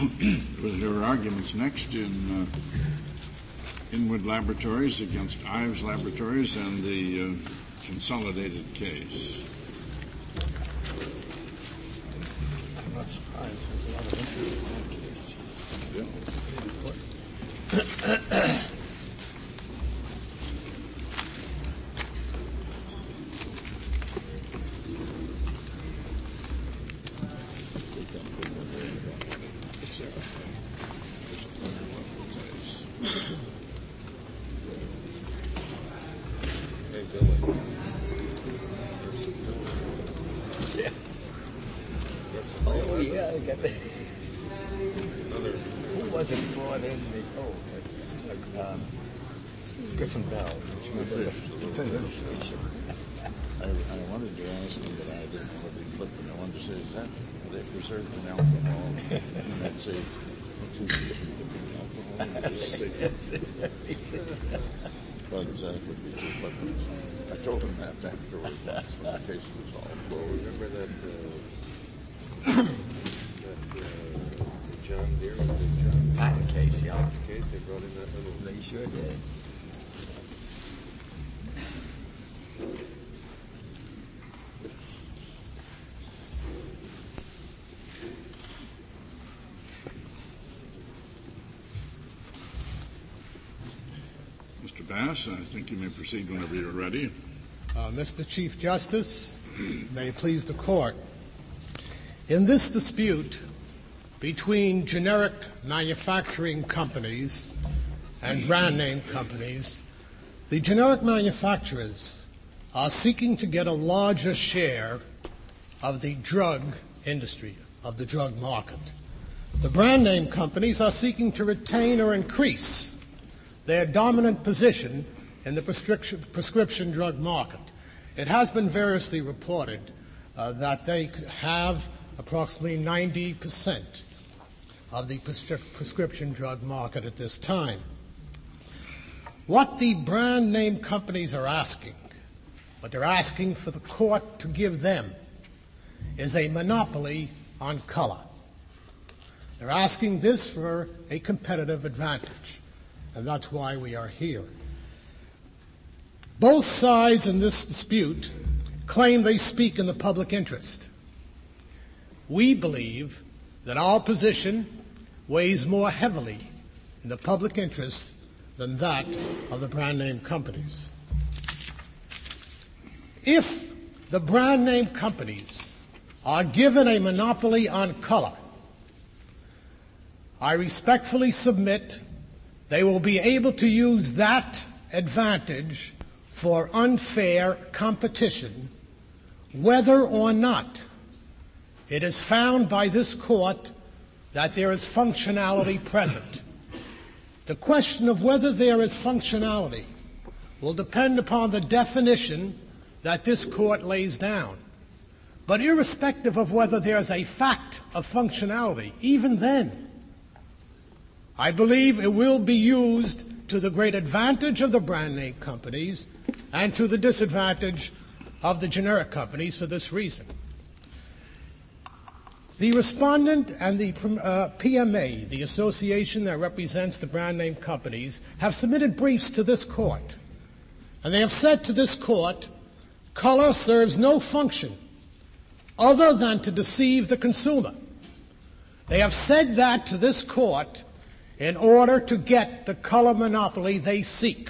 We'll hear arguments next in Inwood Laboratories against Ives Laboratories and the consolidated case. I'm not surprised. There's a lot of interest in that case. Who was it brought in? Griffin Bell. I wanted to ask him, but I didn't know whether he flipped it. I wanted to say, is that they preserved in alcohol? And I'd say, what's in alcohol? But that would be too flippant. I told him that afterwards once when the case was all closed. Remember that John Deere, Patent case, yeah. case, they brought in that little... They sure did. Mr. Bass, I think you may proceed whenever you're ready. Mr. Chief Justice, may it please the Court. In this dispute between generic manufacturing companies and brand name companies, the generic manufacturers are seeking to get a larger share of the drug industry, of the drug market. The brand name companies are seeking to retain or increase their dominant position in the prescription drug market. It has been variously reported that they have approximately 90% of the prescription drug market at this time. What the brand name companies are asking, what they're asking for the court to give them, is a monopoly on color. They're asking this for a competitive advantage, and that's why we are here. Both sides in this dispute claim they speak in the public interest. We believe that our position weighs more heavily in the public interest than that of the brand name companies. If the brand name companies are given a monopoly on color, I respectfully submit they will be able to use that advantage for unfair competition, whether or not it is found by this court that there is functionality present. The question of whether there is functionality will depend upon the definition that this court lays down. But irrespective of whether there is a fact of functionality, even then, I believe it will be used to the great advantage of the brand name companies and to the disadvantage of the generic companies for this reason. The respondent and the PMA, the association that represents the brand name companies, have submitted briefs to this court. And they have said to this court, color serves no function other than to deceive the consumer. They have said that to this court in order to get the color monopoly they seek.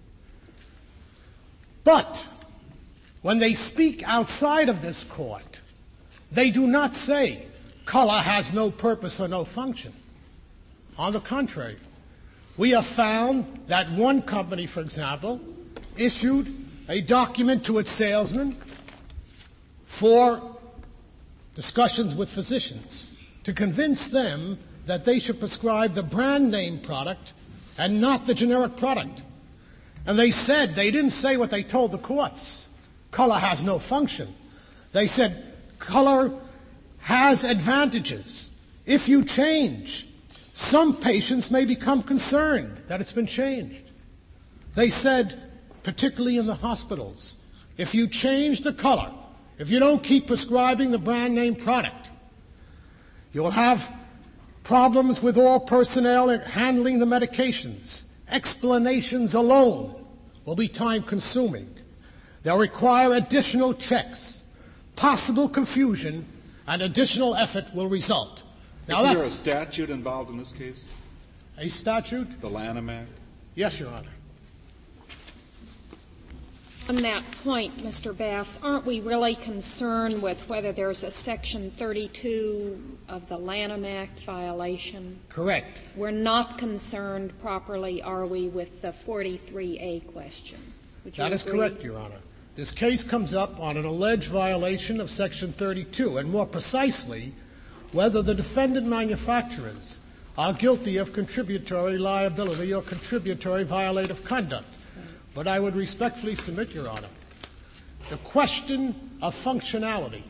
But when they speak outside of this court, they do not say color has no purpose or no function. On the contrary, we have found that one company, for example, issued a document to its salesmen for discussions with physicians to convince them that they should prescribe the brand name product and not the generic product. And they didn't say what they told the courts. Color has no function. They said color has advantages. If you change, some patients may become concerned that it's been changed. They said, particularly in the hospitals, if you change the color, if you don't keep prescribing the brand name product, you'll have problems with all personnel handling the medications. Explanations alone will be time-consuming. They'll require additional checks. Possible confusion and additional effort will result. Now, Isn't there a statute involved in this case? a statute? The Lanham Act? Yes, Your Honor. On that point, Mr. Bass, aren't we really concerned with whether there's a Section 32 of the Lanham Act violation? Correct. We're not concerned properly, are we, with the 43A question? Would you That is agree? correct, Your Honor. This case comes up on an alleged violation of Section 32, and more precisely, whether the defendant manufacturers are guilty of contributory liability or contributory violative conduct. But I would respectfully submit, Your Honor, the question of functionality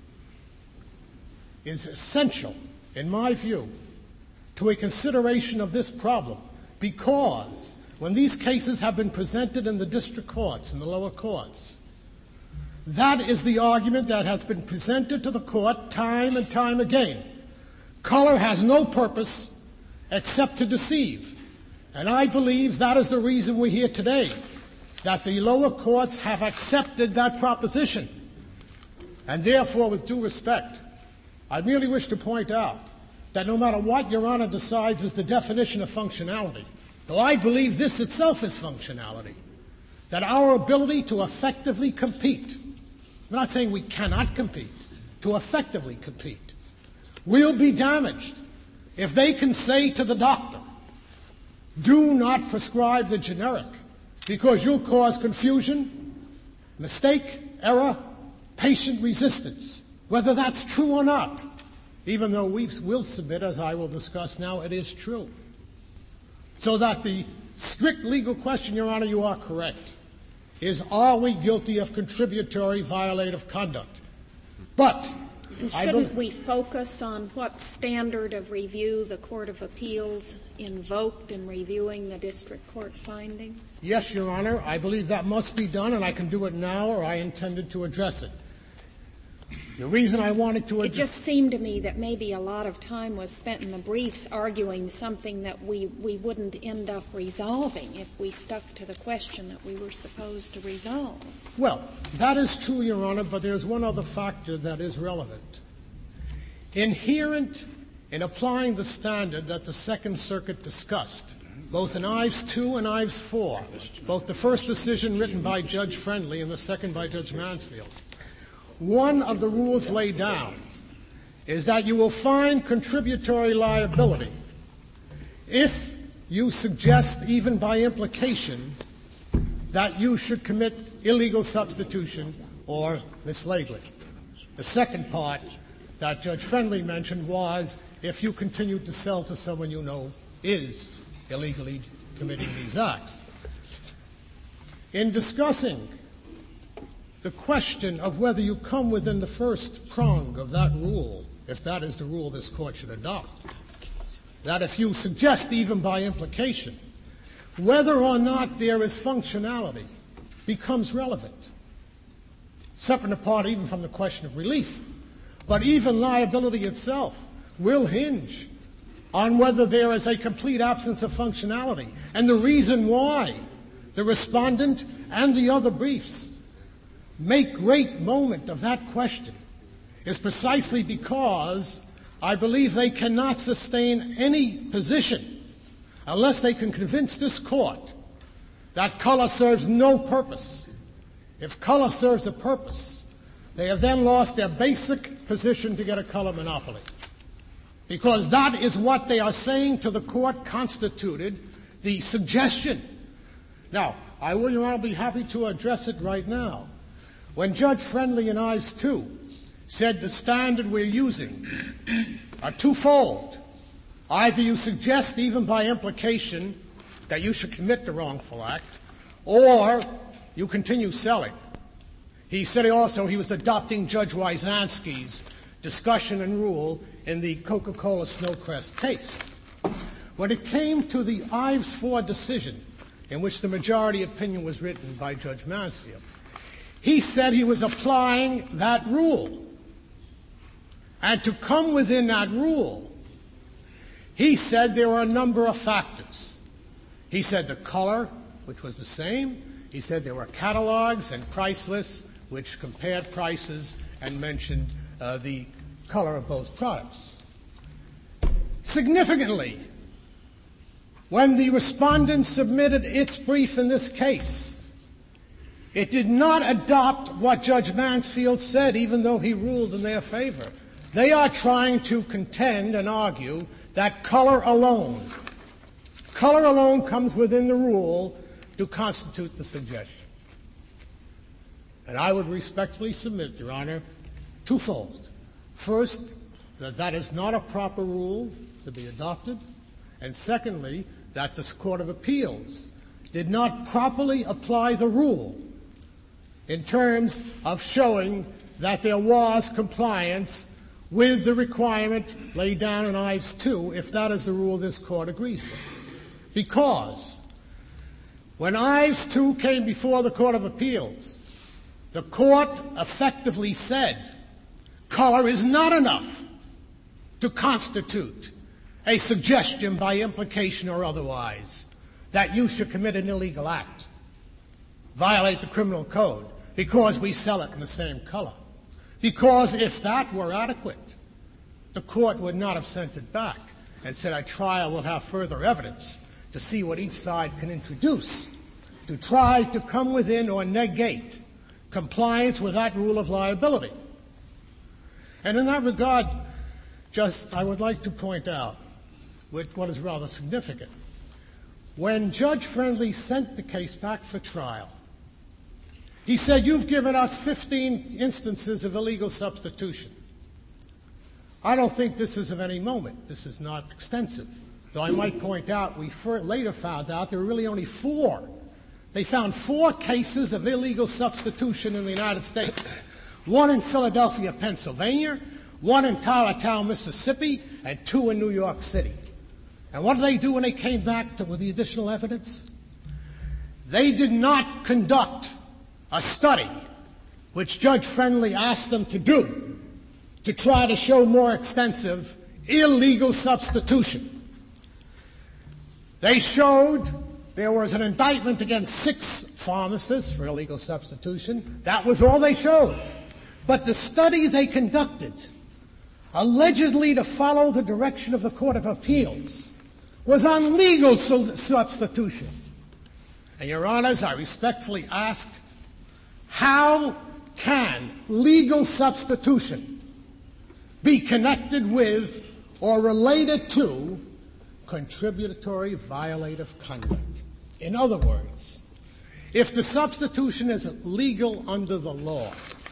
is essential, in my view, to a consideration of this problem, because when these cases have been presented in the district courts, in the lower courts, that is the argument that has been presented to the court time and time again. Color has no purpose except to deceive. And I believe that is the reason we're here today, that the lower courts have accepted that proposition. And therefore, with due respect, I merely wish to point out that no matter what Your Honor decides is the definition of functionality, though I believe this itself is functionality, that our ability to effectively compete, I'm not saying we cannot compete, to effectively compete, will be damaged if they can say to the doctor, do not prescribe the generic because you'll cause confusion, mistake, error, patient resistance, whether that's true or not, even though we will submit, as I will discuss now, it is true. So that the strict legal question, Your Honor, you are correct, is are we guilty of contributory violative conduct? But And shouldn't we focus on what standard of review the Court of Appeals invoked in reviewing the district court findings? Yes, Your Honor, I believe that must be done, and I can do it now, or I intended to address it. The reason I wanted to It just seemed to me that maybe a lot of time was spent in the briefs arguing something that we wouldn't end up resolving if we stuck to the question that we were supposed to resolve. Well, that is true, Your Honor, but there's one other factor that is relevant. Inherent in applying the standard that the Second Circuit discussed, both in Ives 2 and Ives 4, both the first decision written by Judge Friendly and the second by Judge Mansfield, one of the rules laid down is that you will find contributory liability if you suggest, even by implication, that you should commit illegal substitution or mislabeling. The second part that Judge Friendly mentioned was if you continue to sell to someone you know is illegally committing these acts. In discussing the question of whether you come within the first prong of that rule, if that is the rule this Court should adopt, that if you suggest even by implication, whether or not there is functionality becomes relevant, separate and apart even from the question of relief. But even liability itself will hinge on whether there is a complete absence of functionality. And the reason why the respondent and the other briefs make great moment of that question is precisely because I believe they cannot sustain any position unless they can convince this Court that color serves no purpose. If color serves a purpose, they have then lost their basic position to get a color monopoly, because that is what they are saying to the Court constituted the suggestion. Now, I will, Your Honor, be happy to address it right now. When Judge Friendly in Ives 2 said the standard we're using are twofold. Either you suggest, even by implication, that you should commit the wrongful act, or you continue selling. He said also he was adopting Judge Wyzanski's discussion and rule in the Coca-Cola Snowcrest case. When it came to the Ives 4 decision, in which the majority opinion was written by Judge Mansfield, he said he was applying that rule. And to come within that rule, He said there were a number of factors. He said the color, which was the same. He said there were catalogs and price lists which compared prices and mentioned the color of both products. Significantly, when the respondent submitted its brief in this case, it did not adopt what Judge Mansfield said, even though he ruled in their favor. They are trying to contend and argue that color alone comes within the rule to constitute the suggestion. And I would respectfully submit, Your Honor, twofold. First, that is not a proper rule to be adopted, and secondly, that this Court of Appeals did not properly apply the rule in terms of showing that there was compliance with the requirement laid down in Ives 2, if that is the rule this Court agrees with. Because when Ives 2 came before the Court of Appeals, the Court effectively said color is not enough to constitute a suggestion by implication or otherwise that you should commit an illegal act, violate the criminal code, because we sell it in the same color. Because if that were adequate, the Court would not have sent it back and said, at trial we'll have further evidence to see what each side can introduce to try to come within or negate compliance with that rule of liability. And in that regard, I would like to point out what is rather significant. When Judge Friendly sent the case back for trial, he said, you've given us 15 instances of illegal substitution. I don't think this is of any moment. This is not extensive. Though I might point out, we later found out there were really only 4. They found 4 cases of illegal substitution in the United States. 1 in Philadelphia, Pennsylvania, 1 in Tarrytown, Mississippi, and 2 in New York City. And what did they do when they came back with the additional evidence? They did not conduct a study, which Judge Friendly asked them to do, to try to show more extensive illegal substitution. They showed there was an indictment against 6 pharmacists for illegal substitution. That was all they showed. But the study they conducted, allegedly to follow the direction of the Court of Appeals, was on legal substitution. And, Your Honors, I respectfully ask, how can legal substitution be connected with or related to contributory violative conduct? In other words, if the substitution is legal under the law,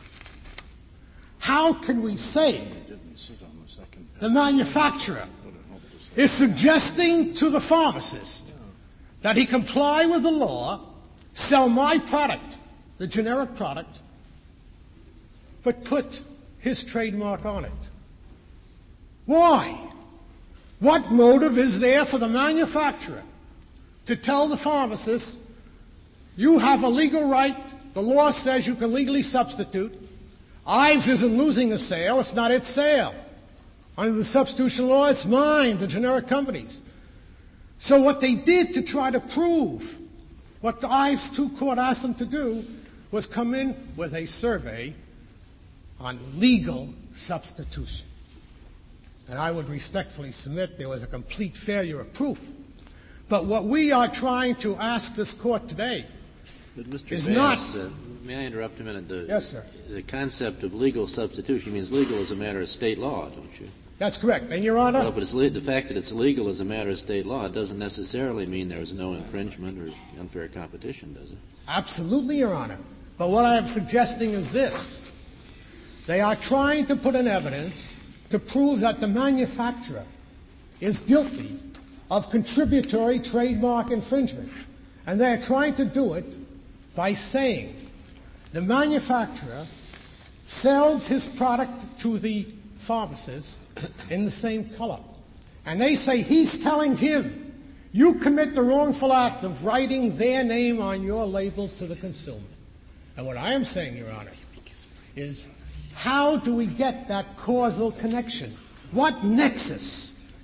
how can we say the manufacturer is suggesting to the pharmacist that he comply with the law, sell my product, the generic product, but put his trademark on it? Why? What motive is there for the manufacturer to tell the pharmacist, you have a legal right, the law says you can legally substitute, Ives isn't losing a sale, it's not its sale. Under the substitution law, it's mine, the generic companies. So what they did to try to prove what the Ives 2 court asked them to do was come in with a survey on legal substitution. And I would respectfully submit there was a complete failure of proof. But what we are trying to ask this Court today is Bass, not... may I interrupt a minute? Yes, sir. The concept of legal substitution means legal as a matter of state law, don't you? That's correct. And, Your Honor... Well, but the fact that it's legal as a matter of state law doesn't necessarily mean there's no infringement or unfair competition, does it? Absolutely, Your Honor. But what I am suggesting is this. They are trying to put in evidence to prove that the manufacturer is guilty of contributory trademark infringement. And they're trying to do it by saying the manufacturer sells his product to the pharmacist in the same color. And they say he's telling him, you commit the wrongful act of writing their name on your label to the consumer. And what I am saying, Your Honor, is how do we get that causal connection? What nexus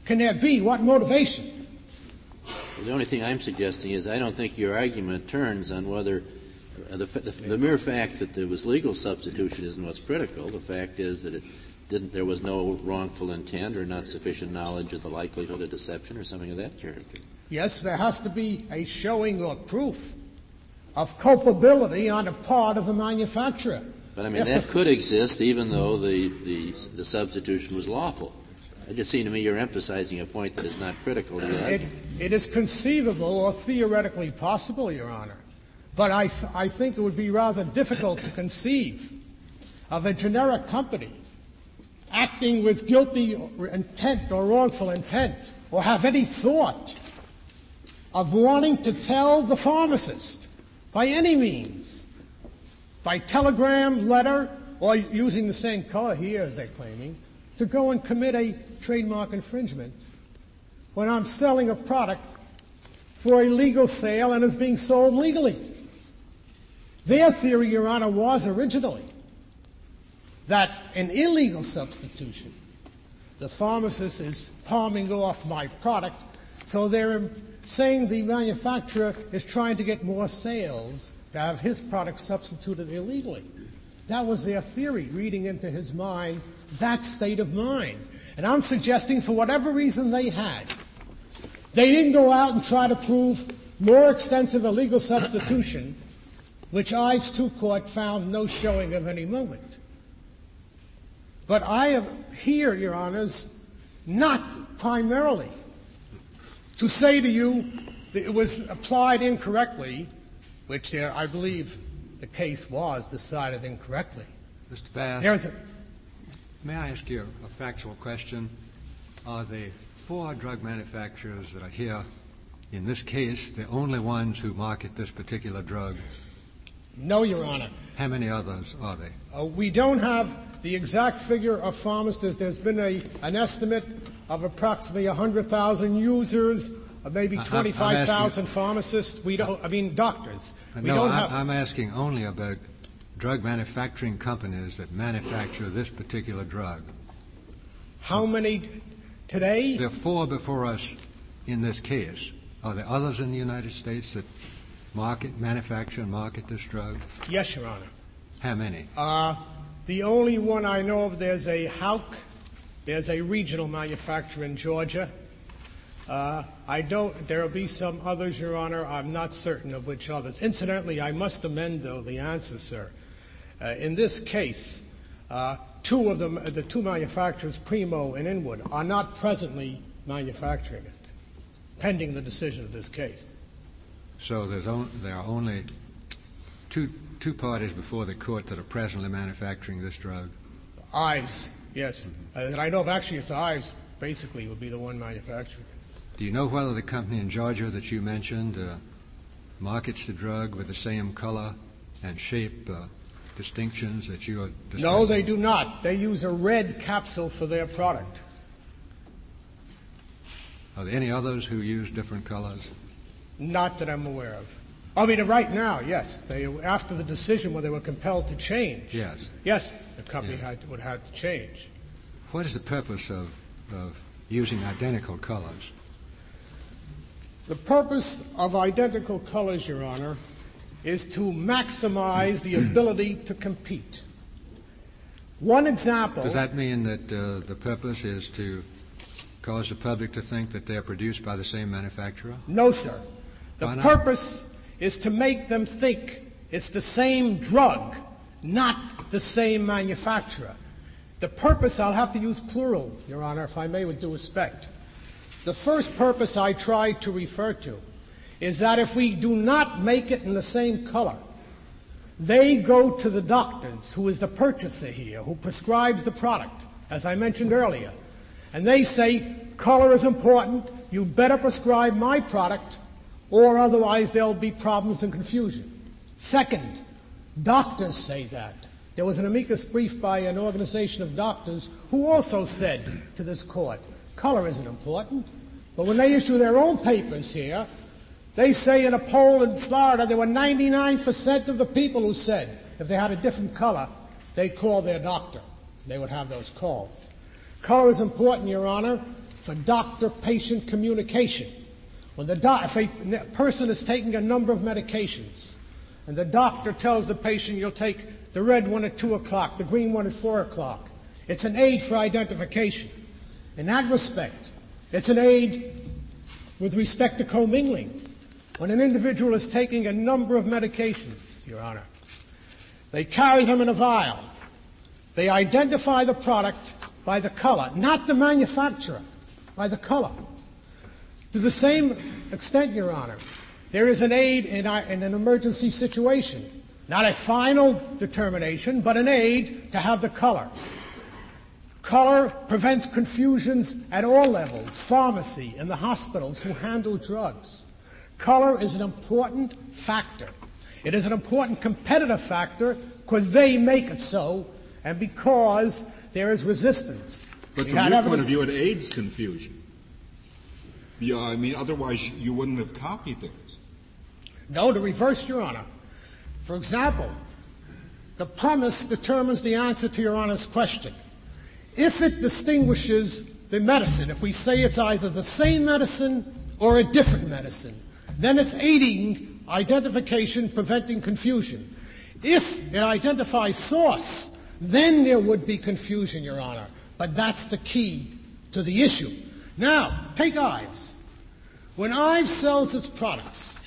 can there be? What motivation? Well, the only thing I'm suggesting is I don't think your argument turns on whether the mere fact that there was legal substitution isn't what's critical. The fact is that there was no wrongful intent or not sufficient knowledge of the likelihood of deception or something of that character. Yes, there has to be a showing or proof of culpability on the part of the manufacturer. But I mean, that could exist even though the substitution was lawful. It just seemed to me you're emphasizing a point that is not critical to your argument. It is conceivable or theoretically possible, Your Honor. But I think it would be rather difficult to conceive of a generic company acting with guilty intent or wrongful intent or have any thought of wanting to tell the pharmacist by any means, by telegram, letter, or using the same color here as they're claiming, to go and commit a trademark infringement when I'm selling a product for a legal sale and is being sold legally. Their theory, Your Honor, was originally that an illegal substitution, the pharmacist is palming off my product, so they're saying the manufacturer is trying to get more sales to have his product substituted illegally. That was their theory, reading into his mind that state of mind. And I'm suggesting for whatever reason they had, they didn't go out and try to prove more extensive illegal substitution, which Ives II Court found no showing of any moment. But I am here, Your Honors, not primarily to say to you that it was applied incorrectly, which I believe the case was decided incorrectly. Mr. Bass, may I ask you a factual question? Are the 4 drug manufacturers that are here in this case the only ones who market this particular drug? No, Your Honor. How many others are they? We don't have the exact figure of pharmacists. There's been an estimate of approximately 100,000 users, maybe 25,000 pharmacists. We don't. I mean, doctors. I'm asking only about drug manufacturing companies that manufacture this particular drug. How many today? There are 4 before us in this case. Are there others in the United States that manufacture and market this drug? Yes, Your Honor. How many? The only one I know of, there's a Houck. There's a regional manufacturer in Georgia. There will be some others, Your Honor. I'm not certain of which others. Incidentally, I must amend, though, the answer, sir. In this case, 2 of them, the 2 manufacturers, Primo and Inwood, are not presently manufacturing it, pending the decision of this case. So there are only two parties before the court that are presently manufacturing this drug? Ives, yes. That I know of, actually, it's Ives, basically, would be the one manufacturing it. Do you know whether the company in Georgia that you mentioned markets the drug with the same color and shape distinctions that you are discussing? No, they do not. They use a red capsule for their product. Are there any others who use different colors? Not that I'm aware of. I mean, right now, yes. After the decision where they were compelled to change. Yes. Yes, the company would have to change. What is the purpose of using identical colors? The purpose of identical colors, Your Honor, is to maximize the ability to compete. One example. Does that mean that the purpose is to cause the public to think that they're produced by the same manufacturer? No, sir. The purpose is to make them think it's the same drug, not the same manufacturer. The purpose, I'll have to use plural, Your Honor, if I may, with due respect. The first purpose I tried to refer to is that if we do not make it in the same color, they go to the doctors, who is the purchaser here, who prescribes the product, as I mentioned earlier, and they say, color is important, you better prescribe my product, or otherwise there'll be problems and confusion. Second, doctors say that. There was an amicus brief by an organization of doctors who also said to this court, color isn't important. But when they issue their own papers here, they say in a poll in Florida there were 99% of the people who said if they had a different color, they'd call their doctor. They would have those calls. Color is important, Your Honor, for doctor-patient communication. When if a person is taking a number of medications, and the doctor tells the patient, you'll take the red one at 2 o'clock, the green one at 4 o'clock, it's an aid for identification. In that respect, it's an aid with respect to commingling. When an individual is taking a number of medications, Your Honor, they carry them in a vial. They identify the product by the color, not the manufacturer, by the color. To the same extent, Your Honor, there is an aid in an emergency situation. Not a final determination, but an aid to have the color. Color prevents confusions at all levels, pharmacy and the hospitals who handle drugs. Color is an important factor. It is an important competitive factor because they make it so and because there is resistance. But from your point of view, it aids confusion. Yeah, I mean, otherwise you wouldn't have copied things. No, the reverse, Your Honor. For example, the premise determines the answer to Your Honor's question. If it distinguishes the medicine, if we say it's either the same medicine or a different medicine, then it's aiding identification, preventing confusion. If it identifies source, then there would be confusion, Your Honor. But that's the key to the issue. Now, take Ives. When Ives sells its products,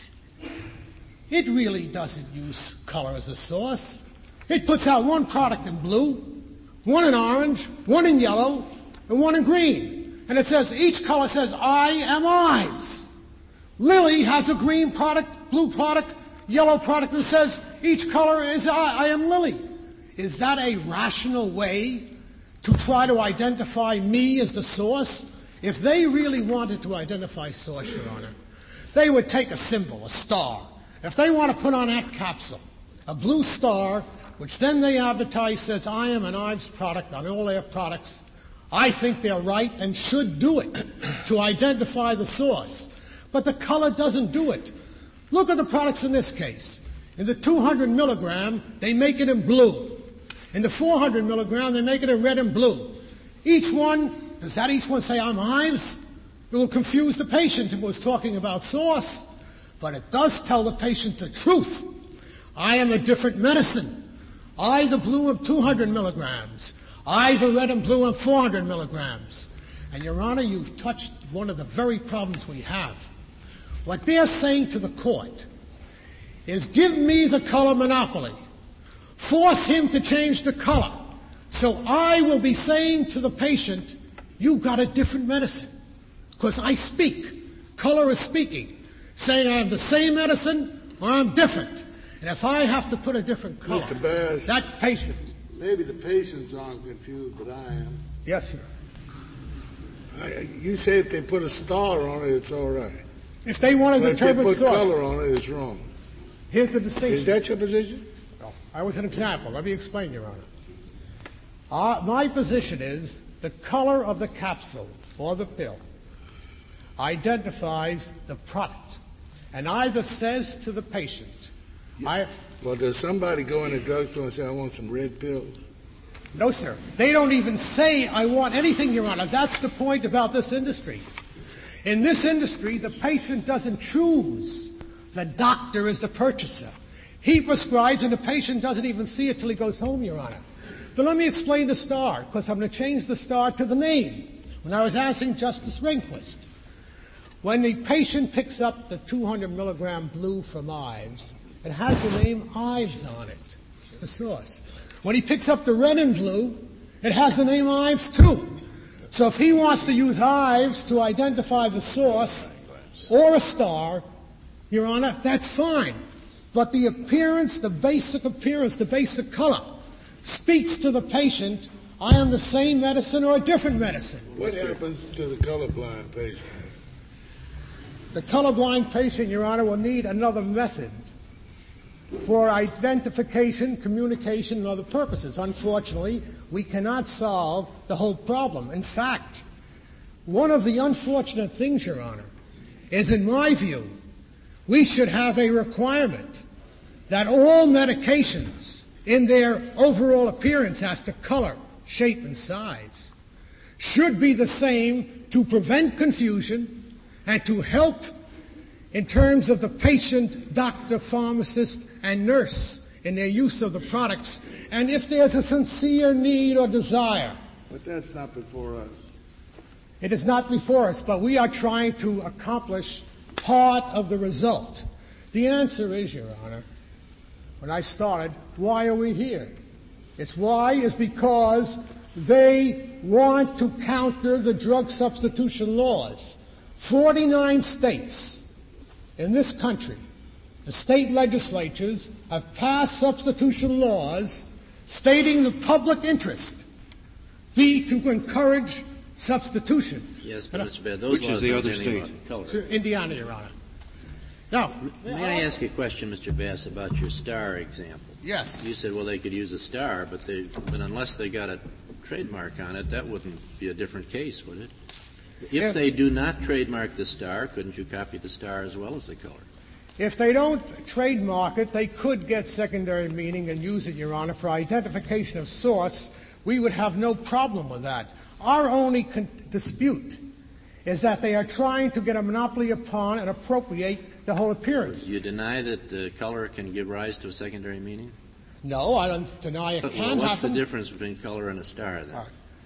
it really doesn't use color as a source. It puts out one product in blue, one in orange, one in yellow, and one in green. And it says, each color says, I am Ives. Lilly has a green product, blue product, yellow product that says, each color is I am Lilly. Is that a rational way to try to identify me as the source? If they really wanted to identify source, Your Honor, they would take a symbol, a star. If they want to put on that capsule a blue star, which then they advertise says, I am an Ives product on all their products, I think they're right and should do it to identify the source. But the color doesn't do it. Look at the products in this case. In the 200 milligram, they make it in blue. In the 400 milligram, they make it in red and blue. Each one, does that each one say, I'm Ives? It will confuse the patient if it was talking about source. But it does tell the patient the truth. I am a different medicine. I, the blue of 200 milligrams. I, the red and blue of 400 milligrams. And, Your Honor, you've touched one of the very problems we have. What they're saying to the court is give me the color monopoly. Force him to change the color. So I will be saying to the patient, you've got a different medicine. Because I speak. Color is speaking. Saying I'm the same medicine or I'm different. And if I have to put a different color, Mr. Bass, that patient. Maybe the patients aren't confused, but I am. Yes, sir. You say if they put a star on it, it's all right. If they want to determine source. If they put source, color on it, it's wrong. Here's the distinction. Is that your position? No. I was an example. Let me explain, Your Honor. My position is the color of the capsule or the pill identifies the product and either says to the patient, Well, does somebody go in a drugstore and say, I want some red pills? No, sir. They don't even say, I want anything, Your Honor. That's the point about this industry. In this industry, the patient doesn't choose. The doctor is the purchaser. He prescribes, and the patient doesn't even see it till he goes home, Your Honor. But let me explain the star, because I'm going to change the star to the name. When I was asking Justice Rehnquist, when the patient picks up the 200 milligram blue from Ives, it has the name Ives on it, the source. When he picks up the red and blue, it has the name Ives too. So if he wants to use Ives to identify the source or a star, Your Honor, that's fine. But the appearance, the basic color, speaks to the patient, I am the same medicine or a different medicine. What happens to the colorblind patient? The colorblind patient, Your Honor, will need another method for identification, communication, and other purposes. Unfortunately, we cannot solve the whole problem. In fact, one of the unfortunate things, Your Honor, is, in my view, we should have a requirement that all medications in their overall appearance as to color, shape, and size should be the same to prevent confusion and to help in terms of the patient, doctor, pharmacist, and nurse in their use of the products, and if there's a sincere need or desire. But that's not before us. It is not before us, but we are trying to accomplish part of the result. The answer is, Your Honor, when I started, why are we here? It's why is because they want to counter the drug substitution laws. 49 states in this country, the state legislatures have passed substitution laws stating the public interest be to encourage substitution. Yes, but Mr. Baird, those laws don't say anything about color. To Indiana, Your Honor. Now, may I ask you a question, Mr. Bass, about your star example? Yes. You said, well, they could use a star, but unless they got a trademark on it, that wouldn't be a different case, would it? If they do not trademark the star, couldn't you copy the star as well as the color? If they don't trademark it, they could get secondary meaning and use it, Your Honor, for identification of source. We would have no problem with that. Our only dispute is that they are trying to get a monopoly upon and appropriate the whole appearance. You deny that the color can give rise to a secondary meaning? No, I don't deny it can what's happen. the difference between color and a star, then?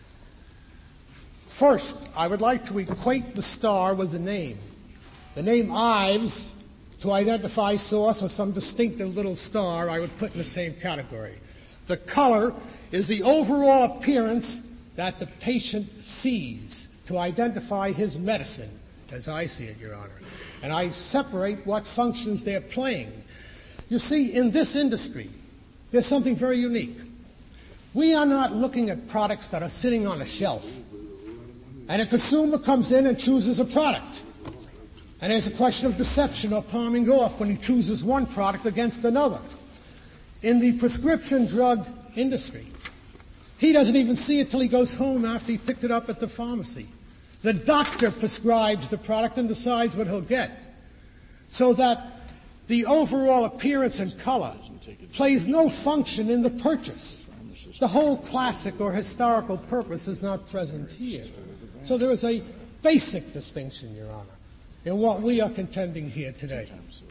First, I would like to equate the star with the name. The name Ives, to identify source or some distinctive little star, I would put in the same category. The color is the overall appearance that the patient sees to identify his medicine, as I see it, Your Honor. And I separate what functions they're playing. You see, in this industry, there's something very unique. We are not looking at products that are sitting on a shelf. And a consumer comes in and chooses a product. And there's a question of deception or palming off when he chooses one product against another. In the prescription drug industry, he doesn't even see it till he goes home after he picked it up at the pharmacy. The doctor prescribes the product and decides what he'll get. So that the overall appearance and color plays no function in the purchase. The whole classic or historical purpose is not present here. So there is a basic distinction, Your Honor, in what we are contending here today.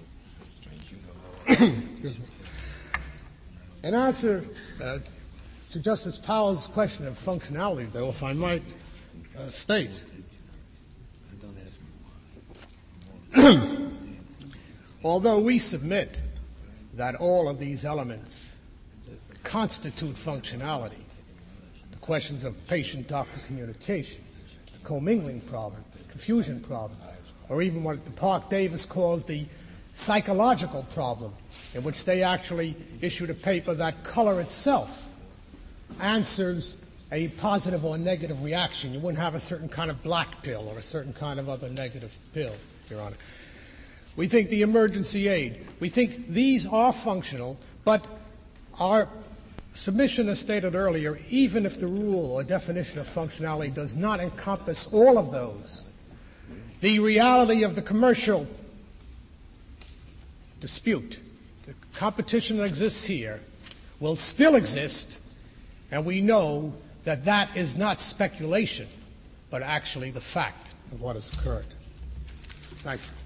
In answer to Justice Powell's question of functionality, though, if I might state, although we submit that all of these elements constitute functionality, the questions of patient-doctor communication, the commingling problem, the confusion problem, or even what Park Davis calls the psychological problem, in which they actually issued a paper that color itself answers a positive or negative reaction. You wouldn't have a certain kind of black pill or a certain kind of other negative pill, Your Honor. We think the emergency aid, we think these are functional, but our submission, as stated earlier, even if the rule or definition of functionality does not encompass all of those, the reality of the commercial dispute, the competition that exists here, will still exist, and we know that that is not speculation, but actually the fact of what has occurred. Thank you.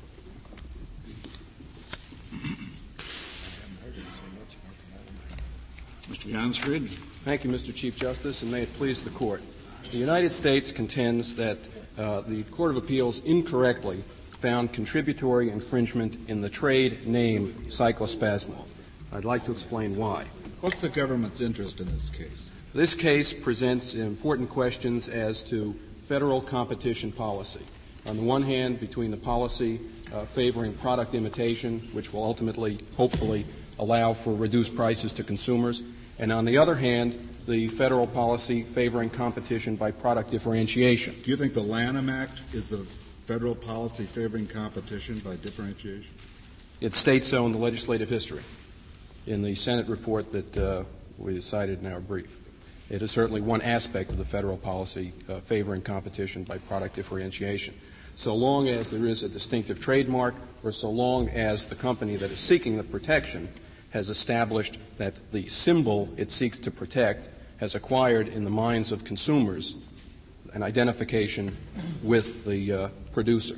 Mr. Gansfried. Thank you, Mr. Chief Justice, and may it please the Court. The United States contends that the Court of Appeals incorrectly found contributory infringement in the trade name cyclospasmol. I'd like to explain why. What's the government's interest in this case? This case presents important questions as to federal competition policy. On the one hand, between the policy favoring product imitation, which will ultimately, hopefully, allow for reduced prices to consumers, and on the other hand, the federal policy favoring competition by product differentiation. Do you think the Lanham Act is the federal policy favoring competition by differentiation? It states so in the legislative history, in the Senate report that we cited in our brief. It is certainly one aspect of the federal policy favoring competition by product differentiation. So long as there is a distinctive trademark, or so long as the company that is seeking the protection has established that the symbol it seeks to protect has acquired in the minds of consumers an identification with the producer.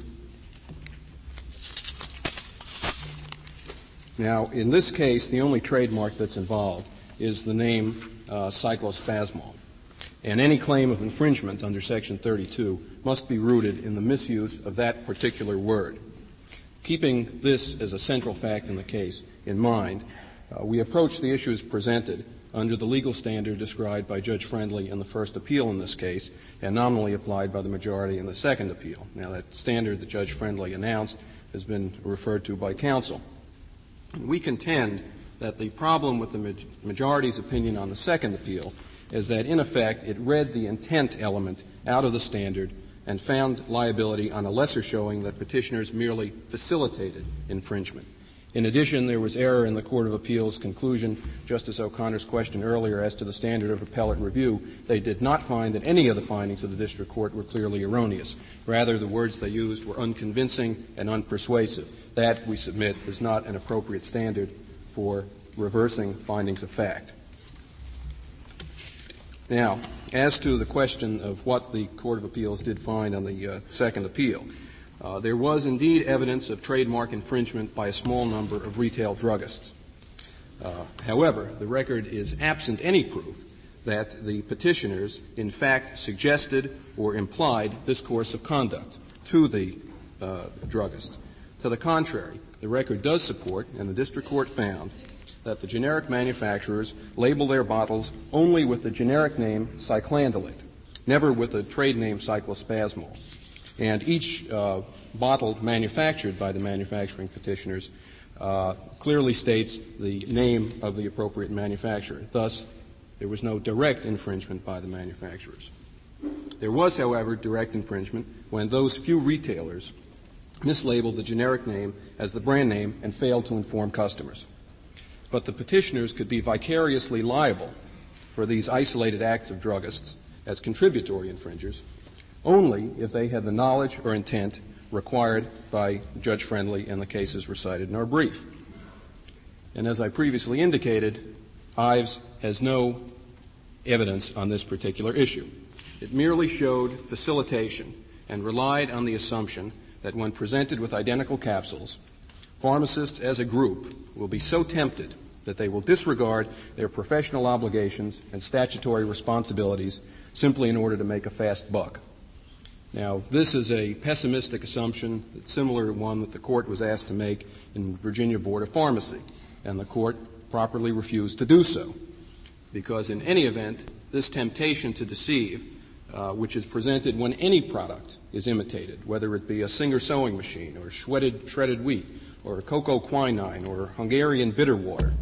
Now, in this case, the only trademark that's involved is the name cyclospasmol. And any claim of infringement under Section 32 must be rooted in the misuse of that particular word. Keeping this as a central fact in the case in mind, we approach the issues presented under the legal standard described by Judge Friendly in the first appeal in this case and nominally applied by the majority in the second appeal. Now, that standard that Judge Friendly announced has been referred to by counsel. We contend that the problem with the majority's opinion on the second appeal is that, in effect, it read the intent element out of the standard and found liability on a lesser showing that petitioners merely facilitated infringement. In addition, there was error in the Court of Appeals' conclusion. Justice O'Connor's question earlier as to the standard of appellate review, they did not find that any of the findings of the district court were clearly erroneous. Rather, the words they used were unconvincing and unpersuasive. That, we submit, is not an appropriate standard for reversing findings of fact. Now, as to the question of what the Court of Appeals did find on the second appeal, there was indeed evidence of trademark infringement by a small number of retail druggists. However, the record is absent any proof that the petitioners in fact suggested or implied this course of conduct to the druggists. To the contrary, the record does support, and the district court found, that the generic manufacturers label their bottles only with the generic name cyclandolate, never with the trade name cyclospasmol. And each bottle manufactured by the manufacturing petitioners clearly states the name of the appropriate manufacturer. Thus, there was no direct infringement by the manufacturers. There was, however, direct infringement when those few retailers mislabeled the generic name as the brand name and failed to inform customers. But the petitioners could be vicariously liable for these isolated acts of druggists as contributory infringers only if they had the knowledge or intent required by Judge Friendly in the cases recited in our brief. And as I previously indicated, Ives has no evidence on this particular issue. It merely showed facilitation and relied on the assumption that when presented with identical capsules, pharmacists as a group will be so tempted that they will disregard their professional obligations and statutory responsibilities simply in order to make a fast buck. Now, this is a pessimistic assumption that's similar to one that the Court was asked to make in Virginia Board of Pharmacy, and the Court properly refused to do so, because in any event, this temptation to deceive, which is presented when any product is imitated, whether it be a Singer sewing machine or shredded wheat or a cocoa quinine or Hungarian bitter water,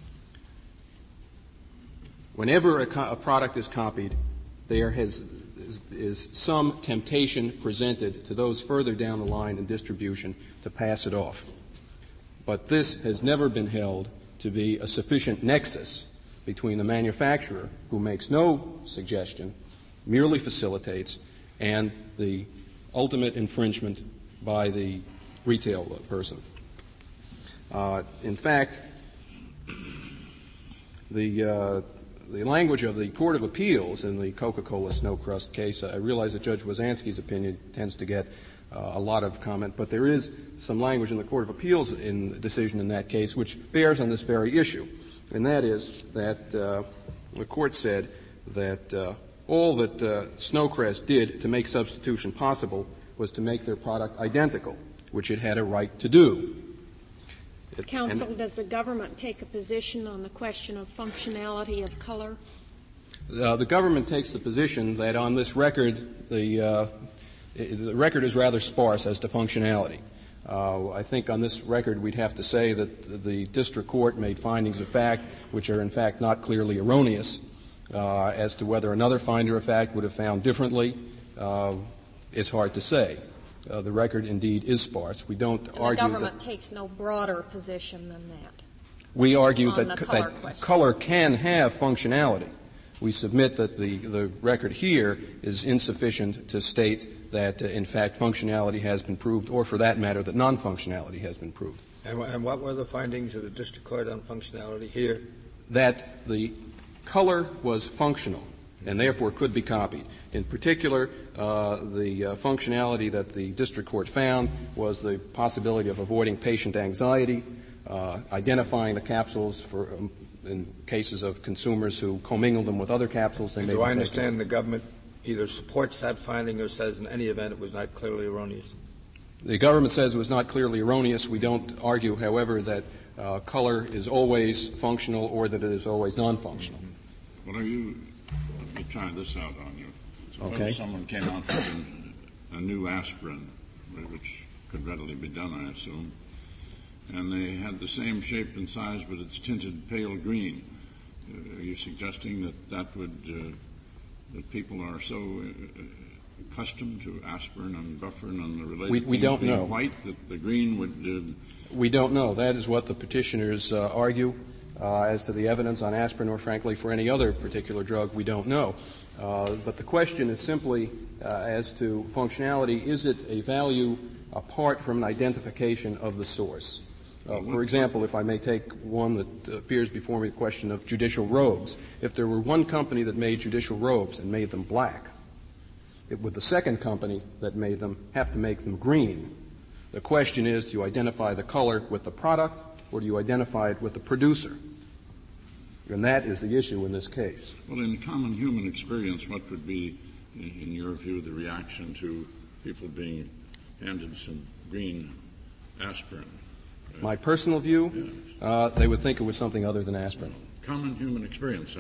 whenever a product is copied, there is some temptation presented to those further down the line in distribution to pass it off. But this has never been held to be a sufficient nexus between the manufacturer, who makes no suggestion, merely facilitates, and the ultimate infringement by the retail person. In fact, the language of the Court of Appeals in the Coca-Cola Snow Crust case, I realize that Judge Wazansky's opinion tends to get a lot of comment, but there is some language in the Court of Appeals in the decision in that case which bears on this very issue, and that is that the Court said that all that Snowcrest did to make substitution possible was to make their product identical, which it had a right to do. Counsel, does the government take a position on the question of functionality of color? The government takes the position that on this record, the record is rather sparse as to functionality. I think on this record we'd have to say that the district court made findings of fact which are in fact not clearly erroneous. As to whether another finder of fact would have found differently, it's hard to say. The record indeed is sparse. We don't argue the government takes no broader position than that. We argue that color can have functionality. We submit that the record here is insufficient to state that, in fact, functionality has been proved, or for that matter, that non-functionality has been proved. And what were the findings of the district court on functionality here? That the color was functional and therefore could be copied. In particular, the functionality that the district court found was the possibility of avoiding patient anxiety, identifying the capsules for in cases of consumers who commingle them with other capsules. They may Do I understand the government either supports that finding or says in any event it was not clearly erroneous? The government says it was not clearly erroneous. We don't argue, however, that color is always functional or that it is always non-functional. What are you? Let me try this out on you. Suppose Okay. someone came out with a new aspirin, which could readily be done, I assume, and they had the same shape and size, but it's tinted pale green. Are you suggesting that would that people are so accustomed to aspirin and bufferin and the related we don't things being know. white that the green would? We don't know. That is what the petitioners argue. As to the evidence on aspirin or, frankly, for any other particular drug, we don't know. But the question is simply as to functionality, is it a value apart from an identification of the source? For example, if I may take one that appears before me, the question of judicial robes. If there were one company that made judicial robes and made them black, would the second company that made them have to make them green? The question is, do you identify the color with the product or do you identify it with the producer? And that is the issue in this case. Well, in common human experience, what would be, in your view, the reaction to people being handed some green aspirin? My personal view, they would think it was something other than aspirin. Common human experience.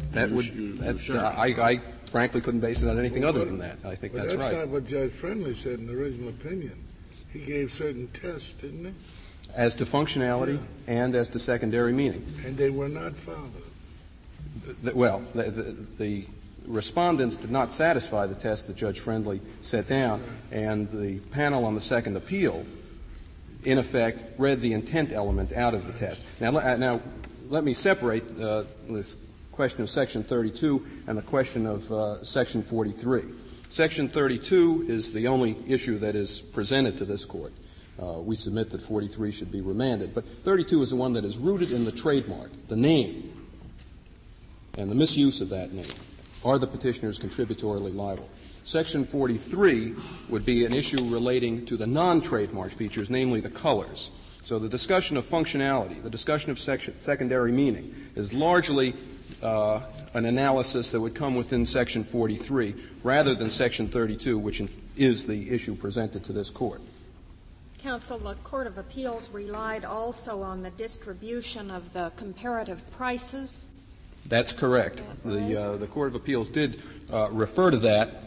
I frankly couldn't base it on anything other than that. I think that's right. That's not what Judge Friendly said in the original opinion. He gave certain tests, didn't he? As to functionality and as to secondary meaning. And they were not followed. Well, the respondents did not satisfy the test that Judge Friendly set down, and the panel on the second appeal, in effect, read the intent element out of the test. Now let me separate this question of Section 32 and the question of Section 43. Section 32 is the only issue that is presented to this Court. We submit that 43 should be remanded. But 32 is the one that is rooted in the trademark, the name, and the misuse of that name. Are the petitioners contributorily liable? Section 43 would be an issue relating to the non-trademark features, namely the colors. So the discussion of functionality, the discussion of secondary meaning, is largely an analysis that would come within Section 43 rather than Section 32, which is the issue presented to this Court. Counsel, the Court of Appeals relied also on the distribution of the comparative prices. That's correct. The Court of Appeals did refer to that.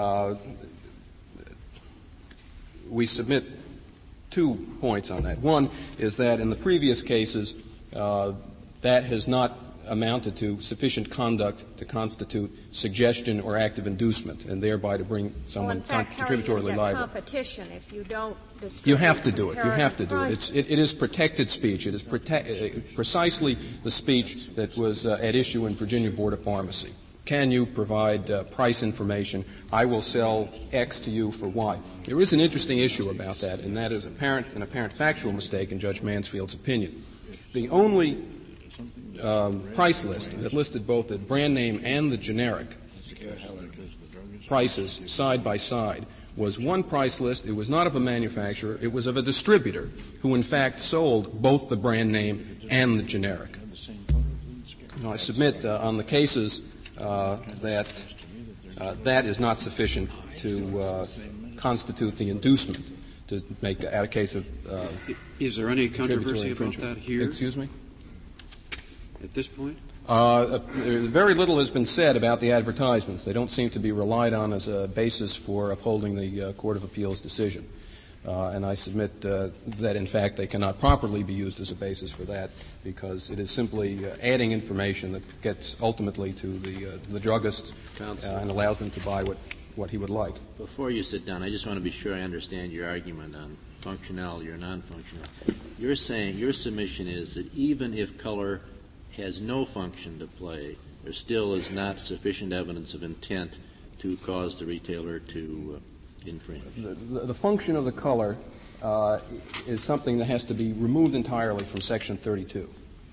We submit 2 points on that. One is that in the previous cases, that has not amounted to sufficient conduct to constitute suggestion or active inducement, and thereby to bring someone contributorily liable. Competition if you don't distribute. You have to do it. You have to do prices. it. It is protected speech. It is precisely the speech that was at issue in Virginia Board of Pharmacy. Can you provide price information? I will sell X to you for Y. There is an interesting issue about that, and that is an apparent factual mistake in Judge Mansfield's opinion. The only price list that listed both the brand name and the generic prices side by side was one price list. It was not of a manufacturer. It was of a distributor who, in fact, sold both the brand name and the generic. Now, I submit on the cases that that is not sufficient to constitute the inducement to make a case of Is there any controversy about that here? Excuse me? At this point? Very little has been said about the advertisements. They don't seem to be relied on as a basis for upholding the Court of Appeals decision. And I submit that, in fact, they cannot properly be used as a basis for that because it is simply adding information that gets ultimately to the druggist and allows them to buy what he would like. Before you sit down, I just want to be sure I understand your argument on functionality or non-functionality. You're saying your submission is that even if color has no function to play, there still is not sufficient evidence of intent to cause the retailer to infringe. The function of the color is something that has to be removed entirely from Section 32.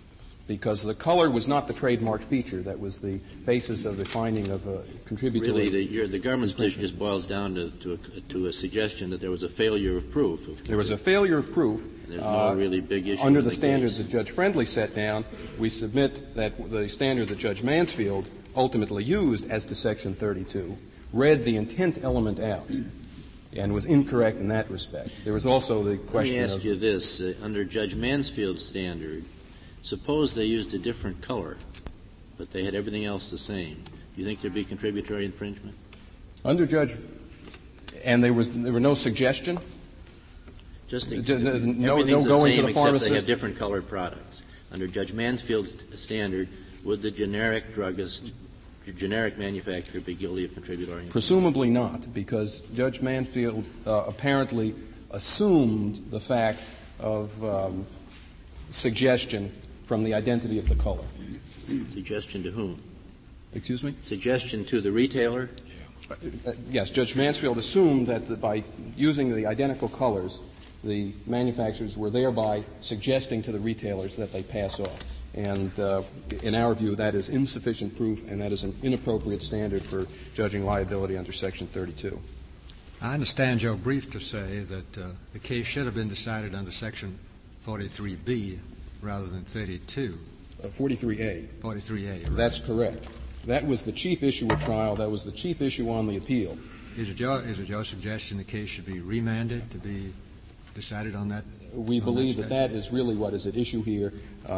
because the color was not the trademark feature that was the basis of the finding of a contributory. Really, the government's position just boils down to a suggestion that there was a failure of proof. There was a failure of proof. There's no really big issue. Under the standard that Judge Friendly set down, we submit that the standard that Judge Mansfield ultimately used as to Section 32 read the intent element out and was incorrect in that respect. There was also the question of... Let me ask you this. Under Judge Mansfield's standard, suppose they used a different color, but they had everything else the same. Do you think there'd be contributory infringement? Under Judge... And there were no suggestion? Just the, everything's the same the except pharmacist? they have different colored products. Under Judge Mansfield's standard, would the generic druggist, the generic manufacturer be guilty of contributory infringement? Presumably not, because Judge Mansfield apparently assumed the fact of suggestion from the identity of the color. Suggestion to whom? Excuse me? Suggestion to the retailer? Yes, Judge Mansfield assumed that by using the identical colors, the manufacturers were thereby suggesting to the retailers that they pass off. And in our view, that is insufficient proof, and that is an inappropriate standard for judging liability under Section 32. I understand your brief to say that the case should have been decided under Section 43B rather than 32. 43A. 43A. Right. That's correct. That was the chief issue at trial. That was the chief issue on the appeal. Is it your suggestion the case should be remanded to be decided on that? We believe that is really what is at issue here,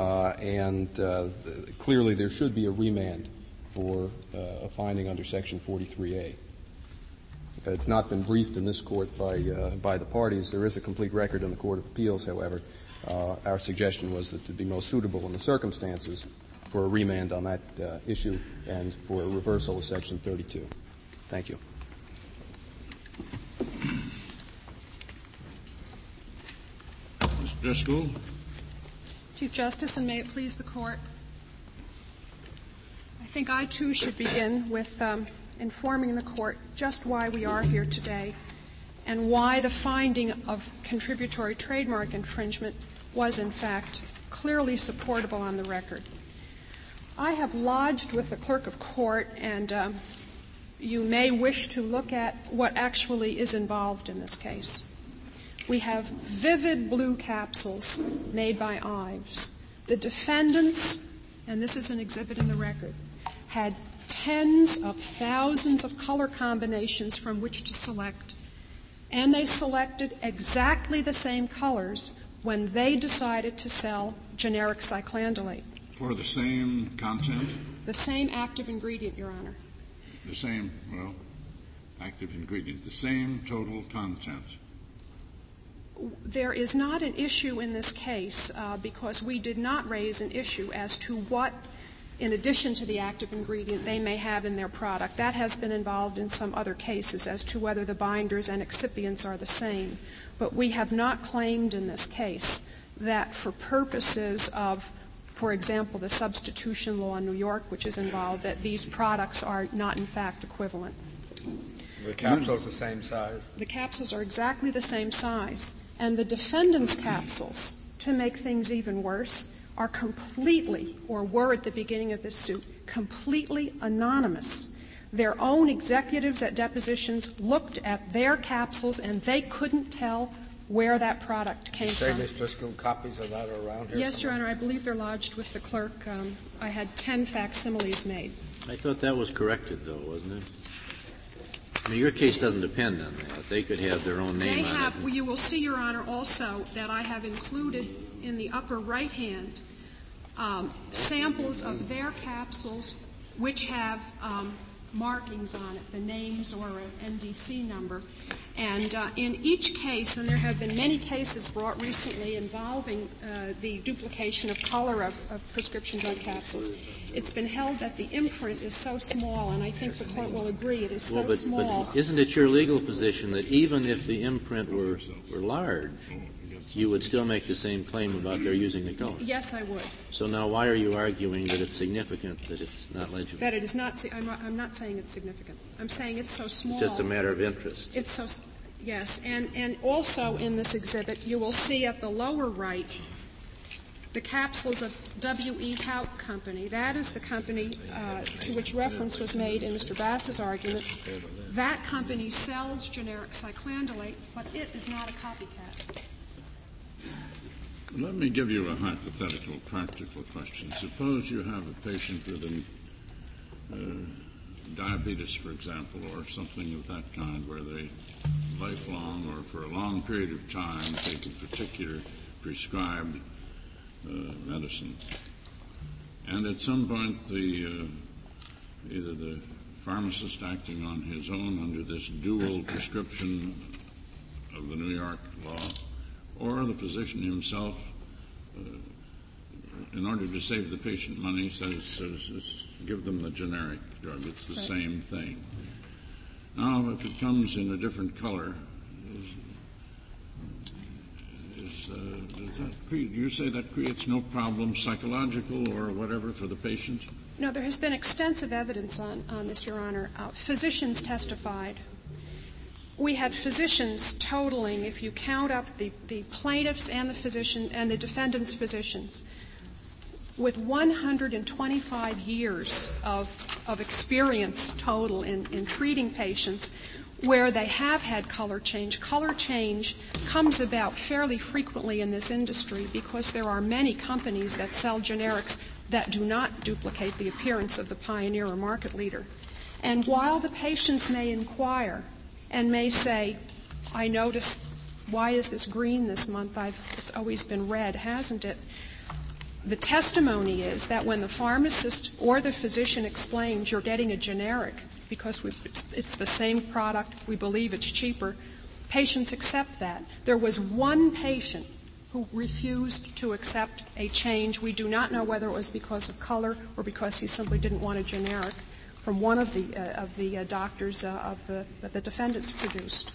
and clearly there should be a remand for a finding under Section 43A. It's not been briefed in this court by the parties. There is a complete record in the Court of Appeals, however. Our suggestion was that it would be most suitable in the circumstances for a remand on that issue and for a reversal of Section 32. Thank you. Mr. Driscoll. Chief Justice, and may it please the Court, I think I, too, should begin with informing the Court just why we are here today and why the finding of contributory trademark infringement was, in fact, clearly supportable on the record. I have lodged with the clerk of court, and you may wish to look at what actually is involved in this case. We have vivid blue capsules made by Ives. The defendants, and this is an exhibit in the record, had tens of thousands of color combinations from which to select, and they selected exactly the same colors when they decided to sell generic cyclandolate. For the same content? The same active ingredient, Your Honor. The same, active ingredient. The same total content. There is not an issue in this case because we did not raise an issue as to what, in addition to the active ingredient, they may have in their product. That has been involved in some other cases as to whether the binders and excipients are the same. But we have not claimed in this case that for purposes of, for example, the substitution law in New York, which is involved, that these products are not in fact equivalent. The capsule's the same size? The capsules are exactly the same size. And the defendant's capsules, to make things even worse, are completely, or were at the beginning of this suit, completely anonymous. Their own executives at depositions looked at their capsules and they couldn't tell where that product came from. You say, Ms. Driscoll, copies of that are around here? Yes, Your Honor. I believe they're lodged with the clerk. I had 10 facsimiles made. I thought that was corrected, though, wasn't it? I mean, your case doesn't depend on that. They could have their own name on it. Well, you will see, Your Honor, also that I have included in the upper right hand samples of their capsules which have markings on it, the names or an NDC number. And in each case, and there have been many cases brought recently involving the duplication of color of prescription drug capsules, it's been held that the imprint is so small, and I think the Court will agree it is so small. But isn't it your legal position that even if the imprint were large, you would still make the same claim about their using the color? Yes, I would. So now why are you arguing that it's significant, that it's not legible? That it is not. I'm not saying it's significant. I'm saying it's so small. It's just a matter of interest. It's so, yes. And also in this exhibit, you will see at the lower right the capsules of W.E. Haupt Company. That is the company to which reference was made in Mr. Bass's argument. That company sells generic cyclandolate, but it is not a copycat. Let me give you a hypothetical, practical question. Suppose you have a patient with diabetes, for example, or something of that kind, where they lifelong or for a long period of time take a particular prescribed medicine. And at some point, either the pharmacist acting on his own under this dual prescription of the New York law, or the physician himself, in order to save the patient money, says give them the generic drug. It's the same thing. Now, if it comes in a different color, do you say that creates no problem, psychological or whatever, for the patient? No, there has been extensive evidence on this, Your Honor. Physicians testified. We had physicians totaling, if you count up the plaintiffs and the physician and the defendant's physicians, with 125 years of experience total in treating patients where they have had color change. Color change comes about fairly frequently in this industry because there are many companies that sell generics that do not duplicate the appearance of the pioneer or market leader. And while the patients may inquire and may say, I noticed, why is this green this month? It's always been red, hasn't it? The testimony is that when the pharmacist or the physician explains you're getting a generic because it's the same product, we believe it's cheaper, patients accept that. There was one patient who refused to accept a change. We do not know whether it was because of color or because he simply didn't want a generic from one of the doctors that the defendants produced.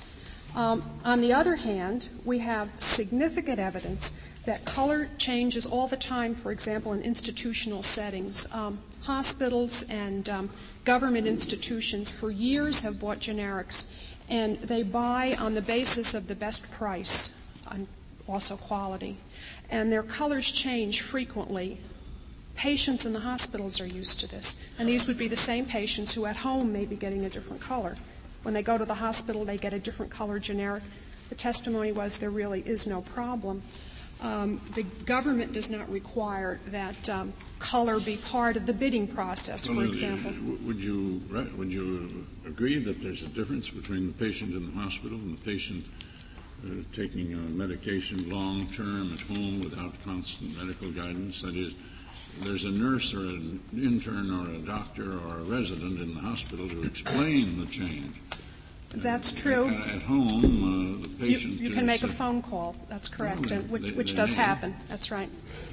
On the other hand, we have significant evidence that color changes all the time, for example, in institutional settings. Hospitals and government institutions for years have bought generics, and they buy on the basis of the best price, and also quality. And their colors change frequently. Patients in the hospitals are used to this, and these would be the same patients who at home may be getting a different color. When they go to the hospital, they get a different color generic. The testimony was there really is no problem. The government does not require that color be part of the bidding process, for example. Would you agree that there's a difference between the patient in the hospital and the patient taking medication long-term at home without constant medical guidance? That is, there's a nurse or an intern or a doctor or a resident in the hospital to explain the change. That's true. At home, the patient... You can make a phone call. That's correct, which does happen. That's right.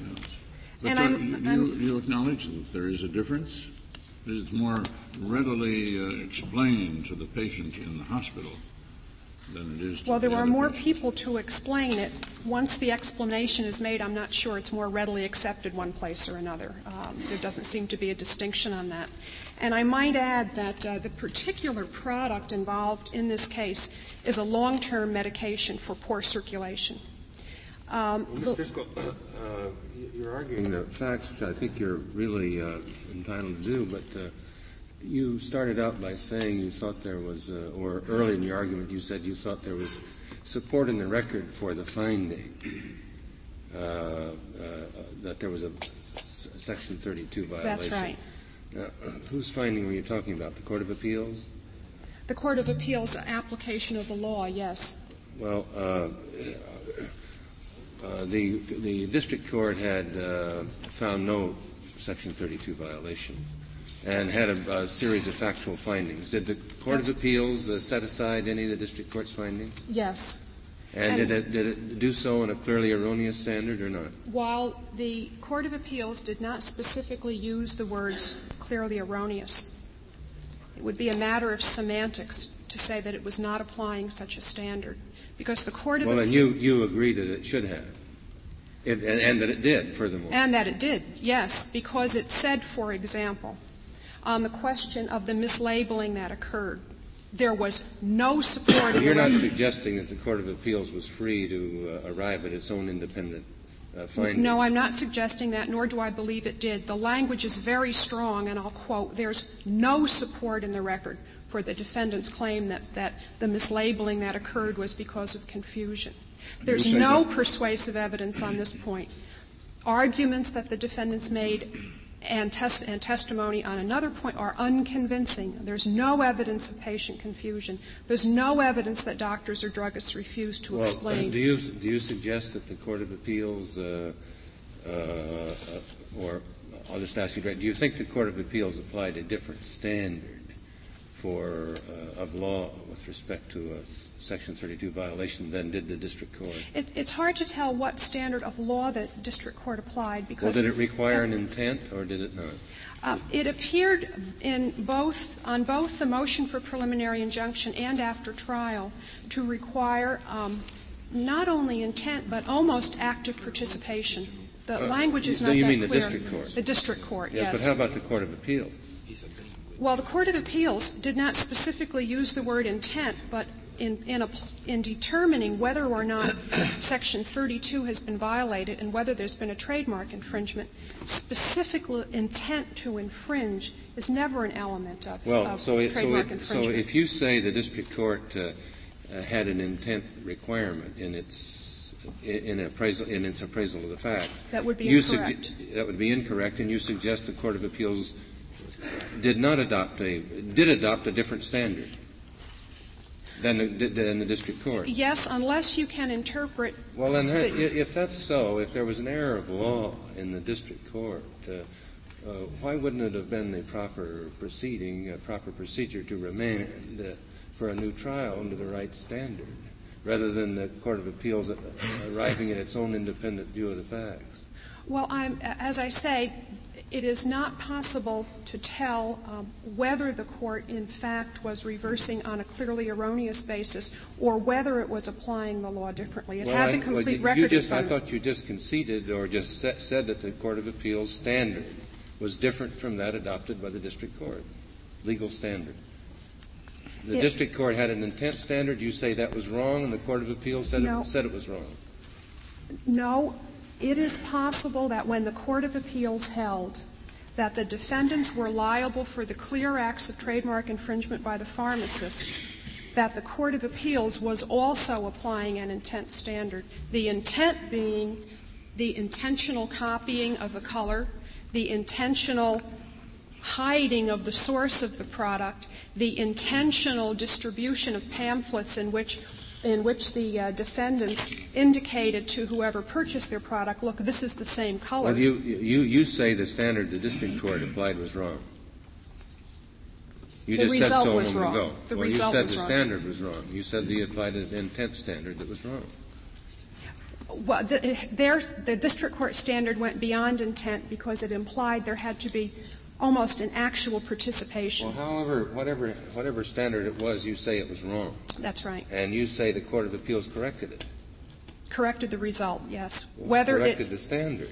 Yes. But you acknowledge that there is a difference? It's more readily explained to the patient in the hospital than it is to Well, there the are other more patient. people to explain it. Once the explanation is made, I'm not sure it's more readily accepted one place or another. There doesn't seem to be a distinction on that. And I might add that the particular product involved in this case is a long-term medication for poor circulation. Ms. Driscoll, you're arguing the facts, which I think you're really entitled to do, but you started out by saying you thought there was, or early in your argument you said you thought there was support in the record for the finding that there was a Section 32 violation. That's right. Whose finding were you talking about? The Court of Appeals? The Court of Appeals application of the law, yes. Well, the district court had found no Section 32 violation and had a series of factual findings. Did the Court of Appeals set aside any of the district court's findings? Yes. And did it do so in a clearly erroneous standard or not? While the Court of Appeals did not specifically use the words clearly erroneous, it would be a matter of semantics to say that it was not applying such a standard. Because the Court of Appeals... Well, and you agree that it should have. And that it did, furthermore. And that it did, yes, because it said, for example, on the question of the mislabeling that occurred, there was no support. You're not suggesting that the Court of Appeals was free to arrive at its own independent finding. No, I'm not suggesting that, nor do I believe it did. The language is very strong, and I'll quote, "There's no support in the record for the defendant's claim that the mislabeling that occurred was because of confusion." There's no persuasive evidence on this point. Arguments that the defendants made and testimony on another point are unconvincing. There's no evidence of patient confusion. There's no evidence that doctors or druggists refuse to explain. Do you suggest that the Court of Appeals, or I'll just ask you directly, do you think the Court of Appeals applied a different standard of law with respect to a Section 32 violation than did the district court? It's hard to tell what standard of law the district court applied because. Well, did it require an intent or did it not? It appeared on both the motion for preliminary injunction and after trial to require not only intent but almost active participation. The language is not that clear. You mean the district court? The district court, yes. But how about the Court of Appeals? Well, the Court of Appeals did not specifically use the word intent, but in determining whether or not Section 32 has been violated and whether there's been a trademark infringement, specific intent to infringe is never an element of trademark infringement. So if you say the district court had an intent requirement in its appraisal of the facts, that would be incorrect. That would be incorrect, and you suggest the Court of Appeals did adopt a different standard than the district court. Yes, unless you can interpret. Well, and if that's so, if there was an error of law in the district court, why wouldn't it have been the proper procedure to remand for a new trial under the right standard, rather than the Court of Appeals arriving at its own independent view of the facts? Well, as I say, it is not possible to tell whether the court, in fact, was reversing on a clearly erroneous basis or whether it was applying the law differently. It had the complete record in front of it. I thought you just conceded or just said that the Court of Appeals standard was different from that adopted by the district court, legal standard. The district court had an intent standard. You say that was wrong, and the Court of Appeals said it was wrong. No. It is possible that when the Court of Appeals held that the defendants were liable for the clear acts of trademark infringement by the pharmacists, that the Court of Appeals was also applying an intent standard, the intent being the intentional copying of a color, the intentional hiding of the source of the product, the intentional distribution of pamphlets in which the defendants indicated to whoever purchased their product, look, this is the same color. Well, you say the standard the district court applied was wrong. You just said so a moment ago. You said the standard was wrong. You said they applied an intent standard that was wrong. Well, the district court standard went beyond intent because it implied there had to be almost an actual participation. Well, whatever standard it was, you say it was wrong. That's right. And you say the Court of Appeals corrected it. Corrected the result, yes. Corrected the standard.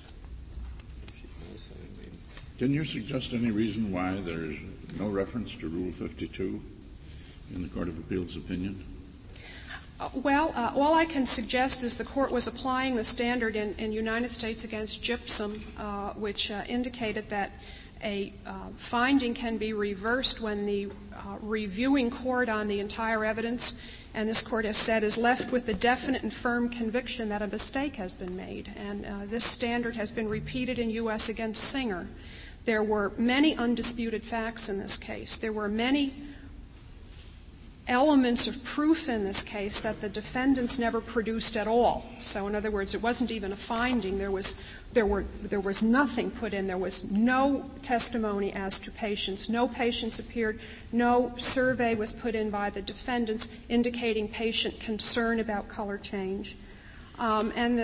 Can you suggest any reason why there is no reference to Rule 52 in the Court of Appeals' opinion? Well, all I can suggest is the Court was applying the standard in United States against Gypsum, which indicated that a finding can be reversed when the reviewing court on the entire evidence, and this Court has said, is left with the definite and firm conviction that a mistake has been made. And this standard has been repeated in U.S. against Singer. There were many undisputed facts in this case. There were many elements of proof in this case that the defendants never produced at all. So, in other words, it wasn't even a finding. There was nothing put in. There was no testimony as to patients. No patients appeared. No survey was put in by the defendants indicating patient concern about color change. And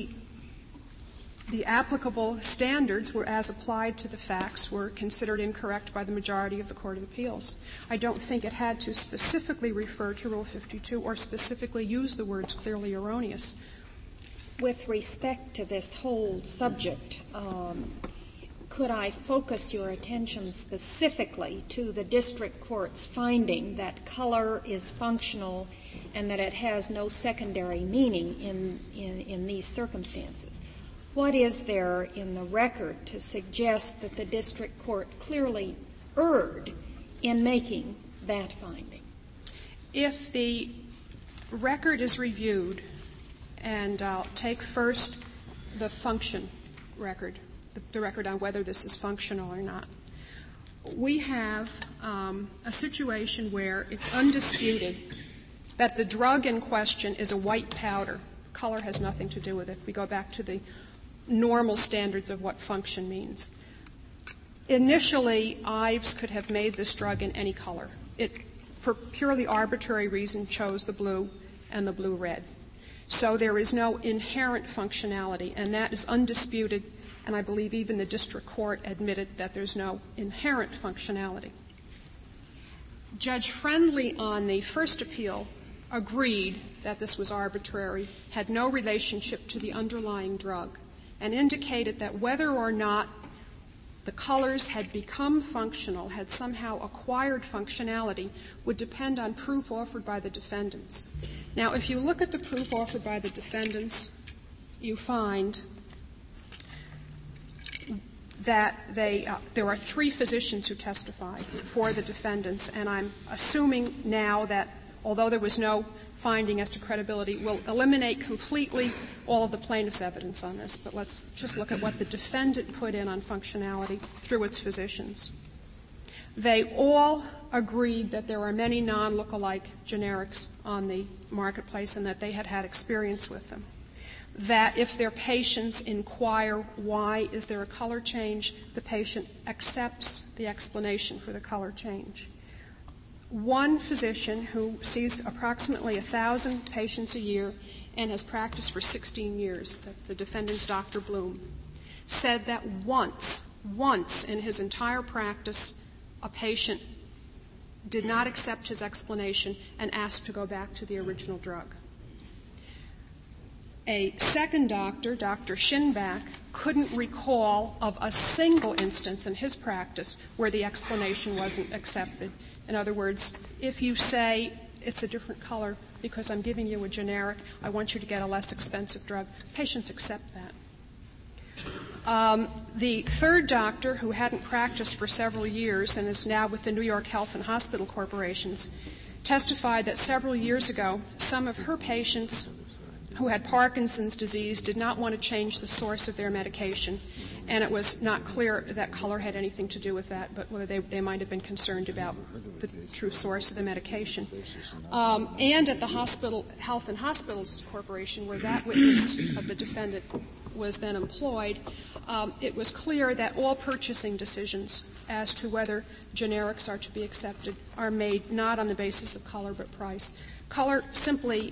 the applicable standards were, as applied to the facts, were considered incorrect by the majority of the Court of Appeals. I don't think it had to specifically refer to Rule 52 or specifically use the words clearly erroneous. With respect to this whole subject, could I focus your attention specifically to the district court's finding that color is functional and that it has no secondary meaning in these circumstances? What is there in the record to suggest that the district court clearly erred in making that finding? If the record is reviewed, and I'll take first the function record, the record on whether this is functional or not, we have a situation where it's undisputed that the drug in question is a white powder. Color has nothing to do with it. If we go back to the normal standards of what function means. Initially, Ives could have made this drug in any color. It, for purely arbitrary reason, chose the blue and the blue-red. So there is no inherent functionality, and that is undisputed, and I believe even the district court admitted that there's no inherent functionality. Judge Friendly on the first appeal agreed that this was arbitrary, had no relationship to the underlying drug, and indicated that whether or not the colors had become functional, had somehow acquired functionality, would depend on proof offered by the defendants. Now, if you look at the proof offered by the defendants, you find that there are 3 physicians who testified for the defendants, and I'm assuming now that although there was no finding as to credibility, we'll eliminate completely all of the plaintiff's evidence on this, but let's just look at what the defendant put in on functionality through its physicians. They all agreed that there are many non-lookalike generics on the marketplace and that they had had experience with them. That if their patients inquire why is there a color change, the patient accepts the explanation for the color change. One physician who sees approximately 1,000 patients a year and has practiced for 16 years, that's the defendant's Dr. Bloom, said that once in his entire practice, a patient did not accept his explanation and asked to go back to the original drug. A second doctor, Dr. Shinback, couldn't recall of a single instance in his practice where the explanation wasn't accepted. In other words, if you say it's a different color because I'm giving you a generic, I want you to get a less expensive drug, patients accept that. The third doctor, who hadn't practiced for several years and is now with the New York Health and Hospital Corporations, testified that several years ago some of her patients who had Parkinson's disease did not want to change the source of their medication, and it was not clear that color had anything to do with that, but whether they might have been concerned about the true source of the medication. And at the hospital, Health and Hospitals Corporation, where that witness of the defendant was then employed, it was clear that all purchasing decisions as to whether generics are to be accepted are made not on the basis of color but price. Color simply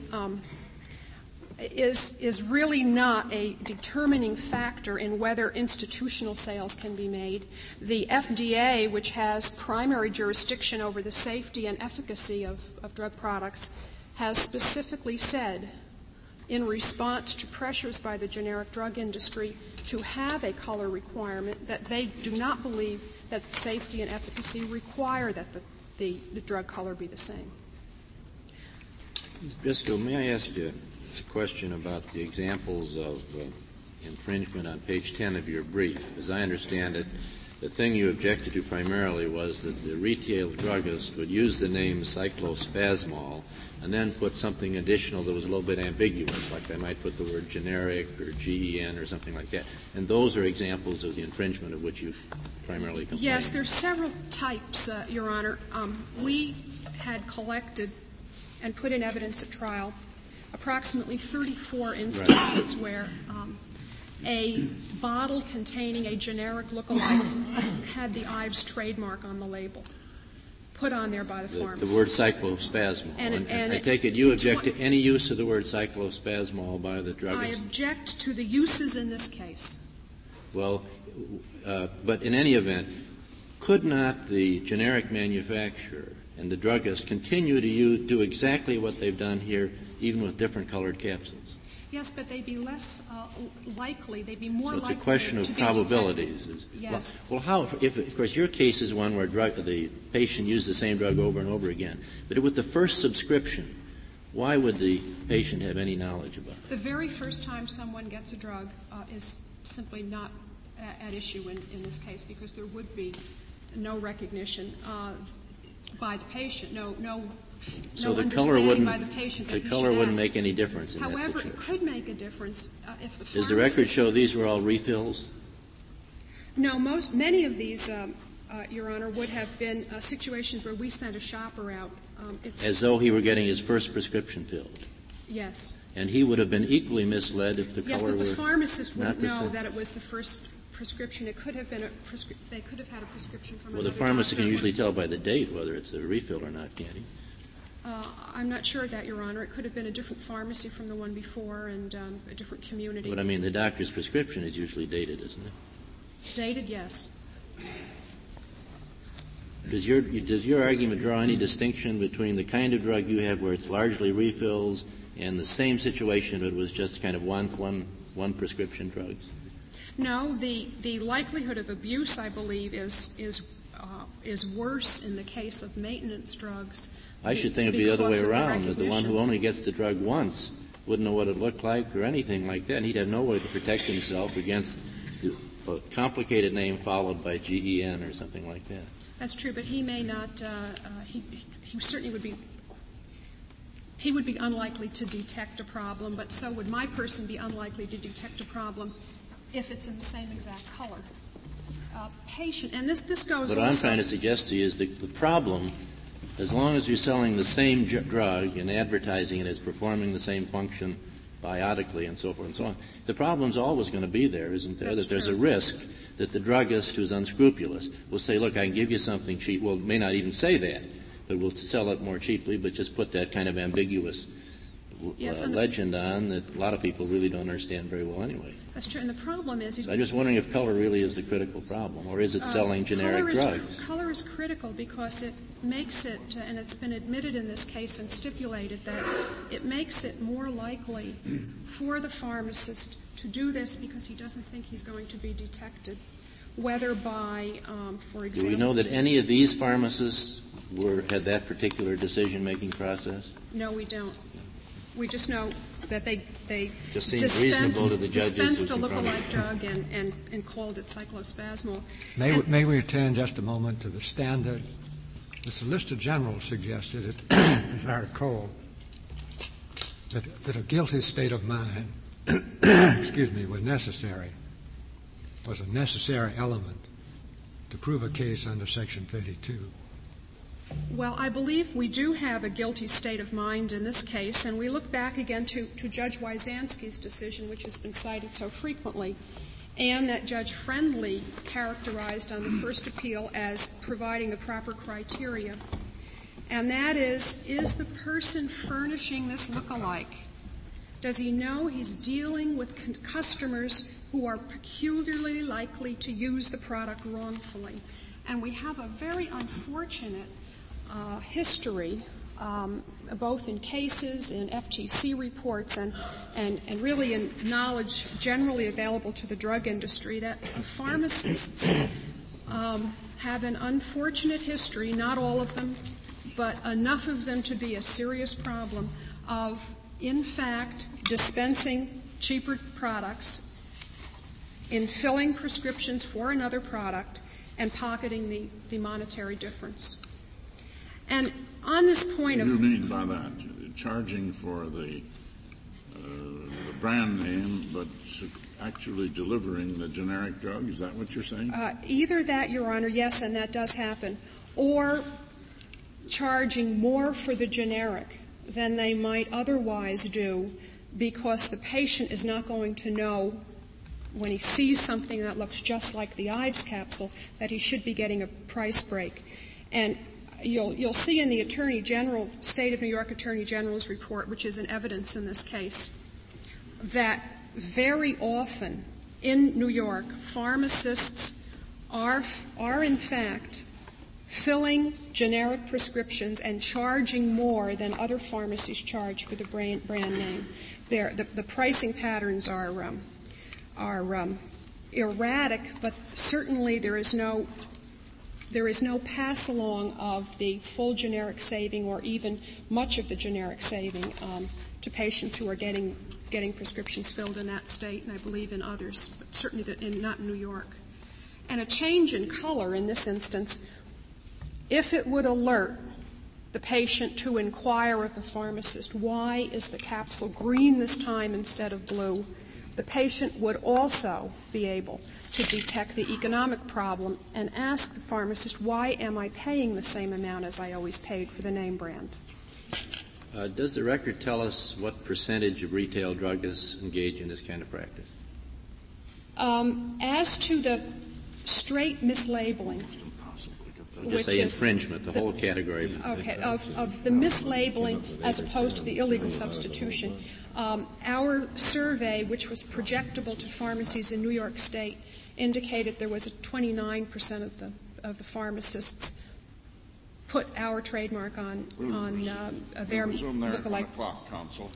is really not a determining factor in whether institutional sales can be made. The FDA, which has primary jurisdiction over the safety and efficacy of drug products, has specifically said, in response to pressures by the generic drug industry to have a color requirement, that they do not believe that safety and efficacy require that the drug color be the same. Ms. Biscoe, may I ask you a question about the examples of infringement on page 10 of your brief? As I understand it, the thing you objected to primarily was that the retail druggist would use the name cyclospasmol and then put something additional that was a little bit ambiguous, like they might put the word generic or GEN or something like that. And those are examples of the infringement of which you primarily complain. Yes, there's several types, Your Honor. We had collected and put in evidence at trial approximately 34 instances where a bottle containing a generic lookalike had the Ives trademark on the label, put on there by the pharmacist. The word cyclospasmol. And I take it you object to any use of the word cyclospasmol by the druggist? I object to the uses in this case. Well, but in any event, could not the generic manufacturer and the druggist continue to do exactly what they've done here, even with different colored capsules? Yes, but they'd be less likely. They'd be more so it's likely. It's a question of probabilities. Yes. Well, how? If of course your case is one where the patient used the same drug over and over again, but with the first subscription, why would the patient have any knowledge about it? The very first time someone gets a drug is simply not at issue in this case, because there would be no recognition by the patient, so the understanding color wouldn't, by the patient. The color wouldn't make any difference in However, that situation. it could make a difference if the pharmacist... Does the record show these were all refills? No, many of these, Your Honor, would have been situations where we sent a shopper out. As though he were getting his first prescription filled. Yes. And he would have been equally misled if the color were... Yes, but the pharmacist wouldn't know same. that it was the first prescription. It could have been they could have had a prescription from another doctor. Well, the pharmacist can usually tell by the date whether it's a refill or not, can't he? I'm not sure of that, Your Honor. It could have been a different pharmacy from the one before and a different community. But, I mean, the doctor's prescription is usually dated, isn't it? Dated, yes. Does your argument draw any distinction between the kind of drug you have where it's largely refills and the same situation if it was just kind of one prescription drugs? No. The likelihood of abuse, I believe, is worse in the case of maintenance drugs. I should think it would be the other way around, that the one who only gets the drug once wouldn't know what it looked like or anything like that, and he'd have no way to protect himself against a complicated name followed by GEN or something like that. That's true, but he may not, he certainly would be, he would be unlikely to detect a problem, but so would my person be unlikely to detect a problem if it's in the same exact color. Patient, and this goes What I'm trying to suggest to you is that the problem, as long as you're selling the same drug and advertising it as performing the same function biotically and so forth and so on, the problem's always going to be there, isn't there? That's that there's true. a risk that the druggist who's unscrupulous will say, look, I can give you something cheap. Well, may not even say that, but we'll sell it more cheaply, but just put that kind of ambiguous legend on that a lot of people really don't understand very well anyway. That's true, and the problem is... So I'm just wondering if color really is the critical problem, or is it selling generic drugs? Color is critical because it makes it, and it's been admitted in this case and stipulated that it makes it more likely for the pharmacist to do this because he doesn't think he's going to be detected, whether by, for example... Do we know that any of these pharmacists had that particular decision-making process? No, we don't. We just know that they just seems reasonable to the judges dispensed a lookalike drug and called it cyclospasmol. May we return just a moment to the standard? The Solicitor General suggested, as I recall, that a guilty state of mind, was necessary, was a necessary element to prove a case under Section 32. Well, I believe we do have a guilty state of mind in this case, and we look back again to Judge Wyzanski's decision, which has been cited so frequently, and that Judge Friendly characterized on the first appeal as providing the proper criteria. And that is the person furnishing this lookalike, does he know he's dealing with customers who are peculiarly likely to use the product wrongfully? And we have a very unfortunate history, both in cases, in FTC reports, and really in knowledge generally available to the drug industry, that pharmacists have an unfortunate history, not all of them, but enough of them to be a serious problem of, in fact, dispensing cheaper products, in filling prescriptions for another product, and pocketing the monetary difference. And on this point What do you mean by that? Charging for the brand name, but actually delivering the generic drug? Is that what you're saying? Either that, Your Honor, yes, and that does happen, or charging more for the generic than they might otherwise do because the patient is not going to know when he sees something that looks just like the Ives capsule that he should be getting a price break. And you'll see in the Attorney General, State of New York Attorney General's report, which is in evidence in this case, that very often in New York, pharmacists are in fact filling generic prescriptions and charging more than other pharmacies charge for the brand name. the pricing patterns are erratic, but certainly there is no pass along of the full generic saving or even much of the generic saving to patients who are getting prescriptions filled in that state, and I believe in others, but certainly not in New York. And a change in color in this instance, if it would alert the patient to inquire of the pharmacist, why is the capsule green this time instead of blue, the patient would also be able to detect the economic problem and ask the pharmacist, why am I paying the same amount as I always paid for the name brand? Does the record tell us what percentage of retail druggists engage in this kind of practice? As to the straight mislabeling, I'll just say infringement, the whole category. Okay, of the mislabeling as opposed to the illegal substitution. Our survey, which was projectable to pharmacies in New York State, indicated there was 29% of the pharmacists put our trademark on their lookalike. Clock, counsel.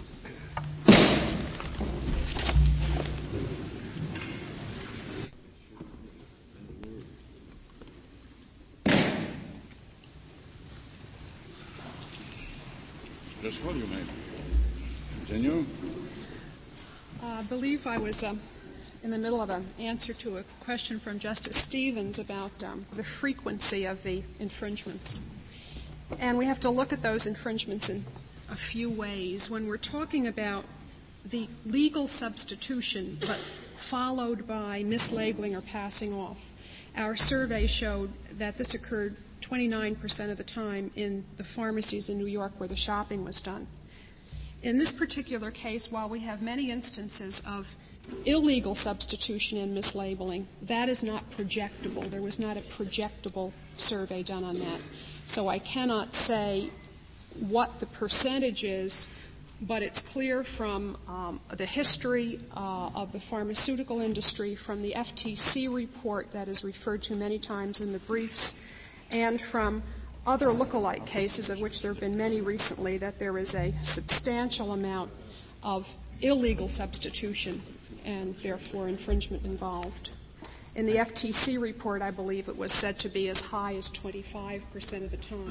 Driscoll, you may continue. I believe I was in the middle of an answer to a question from Justice Stevens about the frequency of the infringements. And we have to look at those infringements in a few ways. When we're talking about the legal substitution, but followed by mislabeling or passing off, our survey showed that this occurred 29% of the time in the pharmacies in New York where the shopping was done. In this particular case, while we have many instances of illegal substitution and mislabeling, that is not projectable. There was not a projectable survey done on that. So I cannot say what the percentage is, but it's clear from the history of the pharmaceutical industry, from the FTC report that is referred to many times in the briefs, and from other lookalike cases, of which there have been many recently, that there is a substantial amount of illegal substitution and therefore infringement involved. In the FTC report, I believe it was said to be as high as 25% of the time.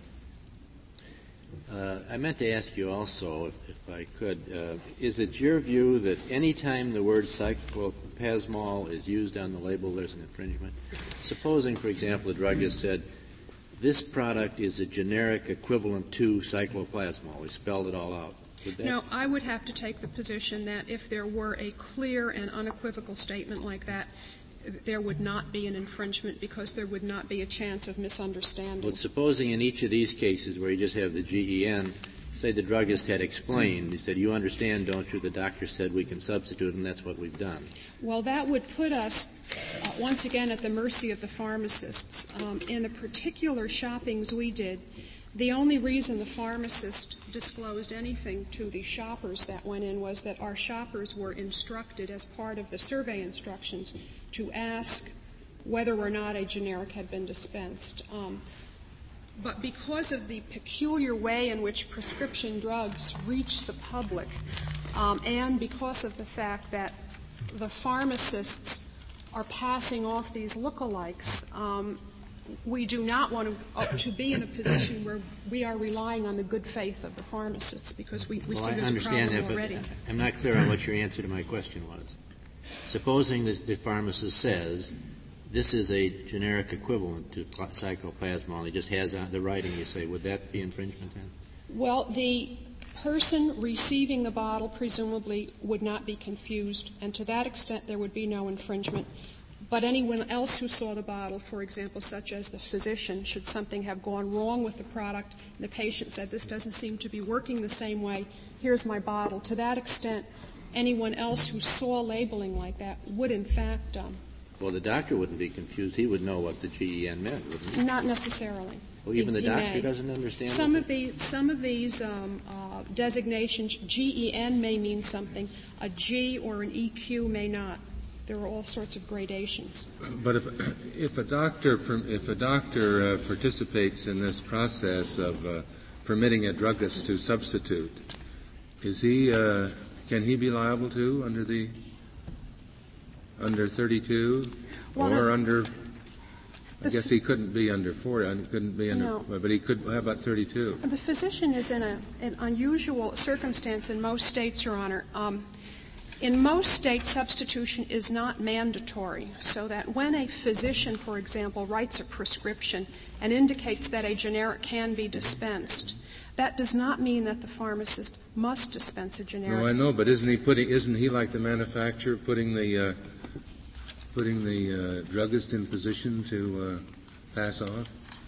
I meant to ask you also, if I could, is it your view that any time the word cyclopasmol is used on the label, there's an infringement? Supposing, for example, the druggist said, this product is a generic equivalent to cycloplasmol. We spelled it all out. No, I would have to take the position that if there were a clear and unequivocal statement like that, there would not be an infringement because there would not be a chance of misunderstanding. But supposing in each of these cases where you just have the GEN, say the druggist had explained, he said, you understand, don't you, the doctor said we can substitute, and that's what we've done. Well, that would put us, once again, at the mercy of the pharmacists. In the particular shoppings we did, the only reason the pharmacist disclosed anything to the shoppers that went in was that our shoppers were instructed as part of the survey instructions to ask whether or not a generic had been dispensed. But because of the peculiar way in which prescription drugs reach the public, and because of the fact that the pharmacists are passing off these lookalikes, we do not want to be in a position where we are relying on the good faith of the pharmacists because we see there's a problem already. But I'm not clear on what your answer to my question was. Supposing that the pharmacist says this is a generic equivalent to cycloplasmol, he just has the writing, you say, would that be infringement then? Well, the person receiving the bottle presumably would not be confused, and to that extent there would be no infringement. But anyone else who saw the bottle, for example, such as the physician, should something have gone wrong with the product, and the patient said, this doesn't seem to be working the same way, here's my bottle. To that extent, anyone else who saw labeling like that would, in fact, well, the doctor wouldn't be confused. He would know what the GEN meant, wouldn't he? Not necessarily. Well, even the doctor doesn't understand. Some of these designations, GEN may mean something. A G or an EQ may not. There are all sorts of gradations. But if a doctor participates in this process of permitting a druggist to substitute, Is he? Can he be liable too under 32 or under? I guess he couldn't be under 40. Couldn't be under, no. But he could. How about 32? The physician is in an unusual circumstance in most states, Your Honor. In most states, substitution is not mandatory, so that when a physician, for example, writes a prescription and indicates that a generic can be dispensed, that does not mean that the pharmacist must dispense a generic. No, I know, but isn't he like the manufacturer putting the druggist in position to pass on?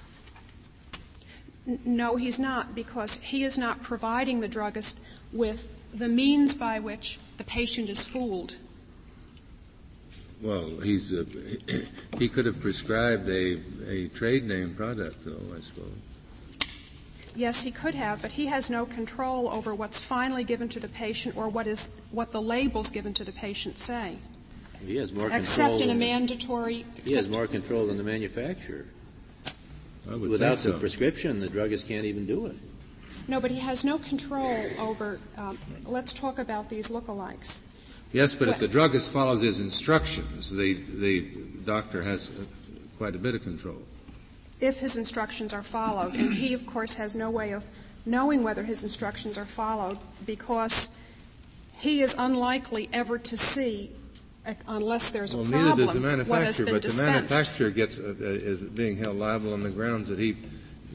No, he's not, because he is not providing the druggist with the means by which the patient is fooled. Well, he could have prescribed a trade name product, though, I suppose. Yes, he could have, but he has no control over what's finally given to the patient or what the labels given to the patient say. He has more except in a mandatory. He has more control than the manufacturer. Without the prescription, the druggist can't even do it. No, but he has no control over. Let's talk about these lookalikes. Yes, but if the druggist follows his instructions, the doctor has quite a bit of control. If his instructions are followed, and he, of course, has no way of knowing whether his instructions are followed because he is unlikely ever to see, unless there's a problem, neither does the manufacturer, but dispensed. the manufacturer is being held liable on the grounds that he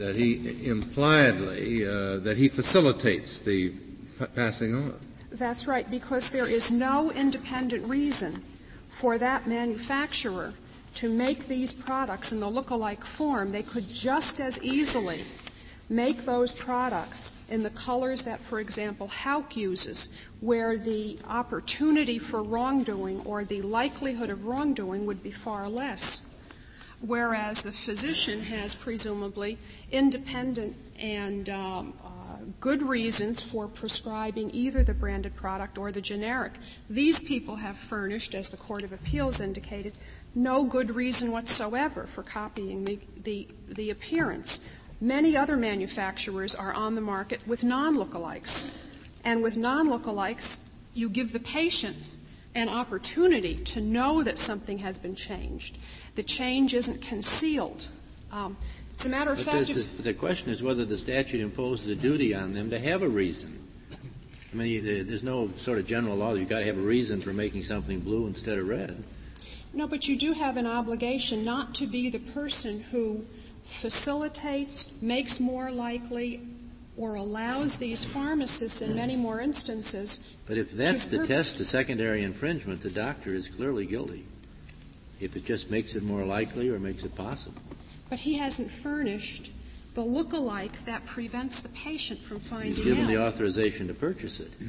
impliedly that he facilitates the passing on. That's right, because there is no independent reason for that manufacturer to make these products in the lookalike form. They could just as easily make those products in the colors that, for example, Hauck uses, where the opportunity for wrongdoing or the likelihood of wrongdoing would be far less, whereas the physician has presumably independent and good reasons for prescribing either the branded product or the generic. These people have furnished, as the Court of Appeals indicated, no good reason whatsoever for copying the appearance. Many other manufacturers are on the market with non-lookalikes. And with non-lookalikes, you give the patient an opportunity to know that something has been changed. The change isn't concealed. As a matter of fact, the question is whether the statute imposes a duty on them to have a reason. I mean, there's no sort of general law that you've got to have a reason for making something blue instead of red. No, but you do have an obligation not to be the person who facilitates, makes more likely, or allows these pharmacists in many more instances. But if that's the test to secondary infringement, the doctor is clearly guilty. If it just makes it more likely or makes it possible. But he hasn't furnished the lookalike that prevents the patient from finding out. He's given the authorization to purchase it.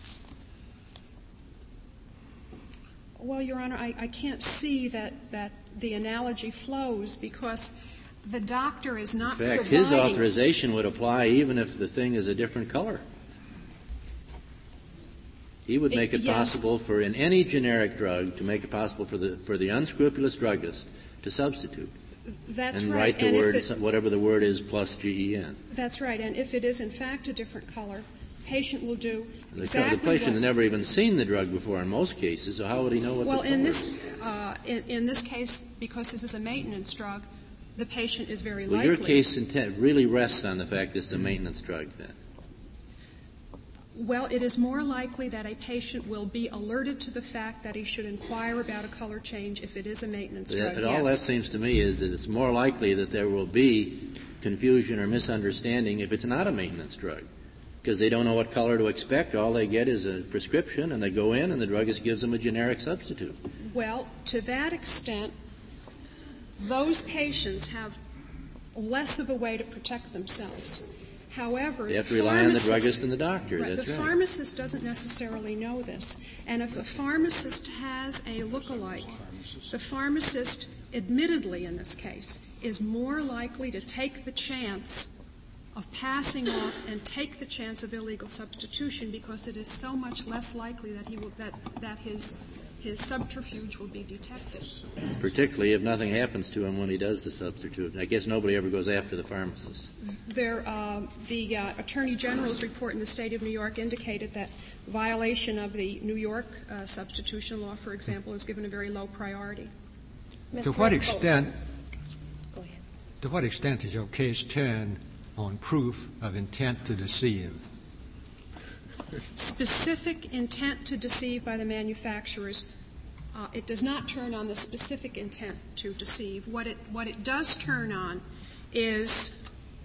Well, Your Honor, I can't see that the analogy flows because the doctor is not providing. In fact, his authorization would apply even if the thing is a different color. He would make it possible for, in any generic drug, to make it possible for the unscrupulous druggist to substitute. That's and right. write the word, whatever the word is, plus GEN. That's right. And if it is, in fact, a different color, patient will do exactly the patient has never even seen the drug before in most cases, so how would he know what the color is? Well, in this case, because this is a maintenance drug, the patient is very likely. Your case really rests on the fact that it's a maintenance drug, then. Well, it is more likely that a patient will be alerted to the fact that he should inquire about a color change if it is a maintenance drug. But all that seems to me is that it's more likely that there will be confusion or misunderstanding if it's not a maintenance drug, because they don't know what color to expect. All they get is a prescription, and they go in, and the druggist gives them a generic substitute. Well, to that extent, those patients have less of a way to protect themselves. However, they have to rely on the druggist and the doctor. Right, that's the right. pharmacist doesn't necessarily know this. And if a pharmacist has a lookalike, the pharmacist, admittedly in this case, is more likely to take the chance of passing off and take the chance of illegal substitution because it is so much less likely that his subterfuge will be detected. Particularly if nothing happens to him when he does the substitute. I guess nobody ever goes after the pharmacist. The Attorney General's report in the state of New York indicated that violation of the New York substitution law, for example, is given a very low priority. To what extent does your case turn on proof of intent to deceive? Specific intent to deceive by the manufacturers. It does not turn on the specific intent to deceive. What it does turn on is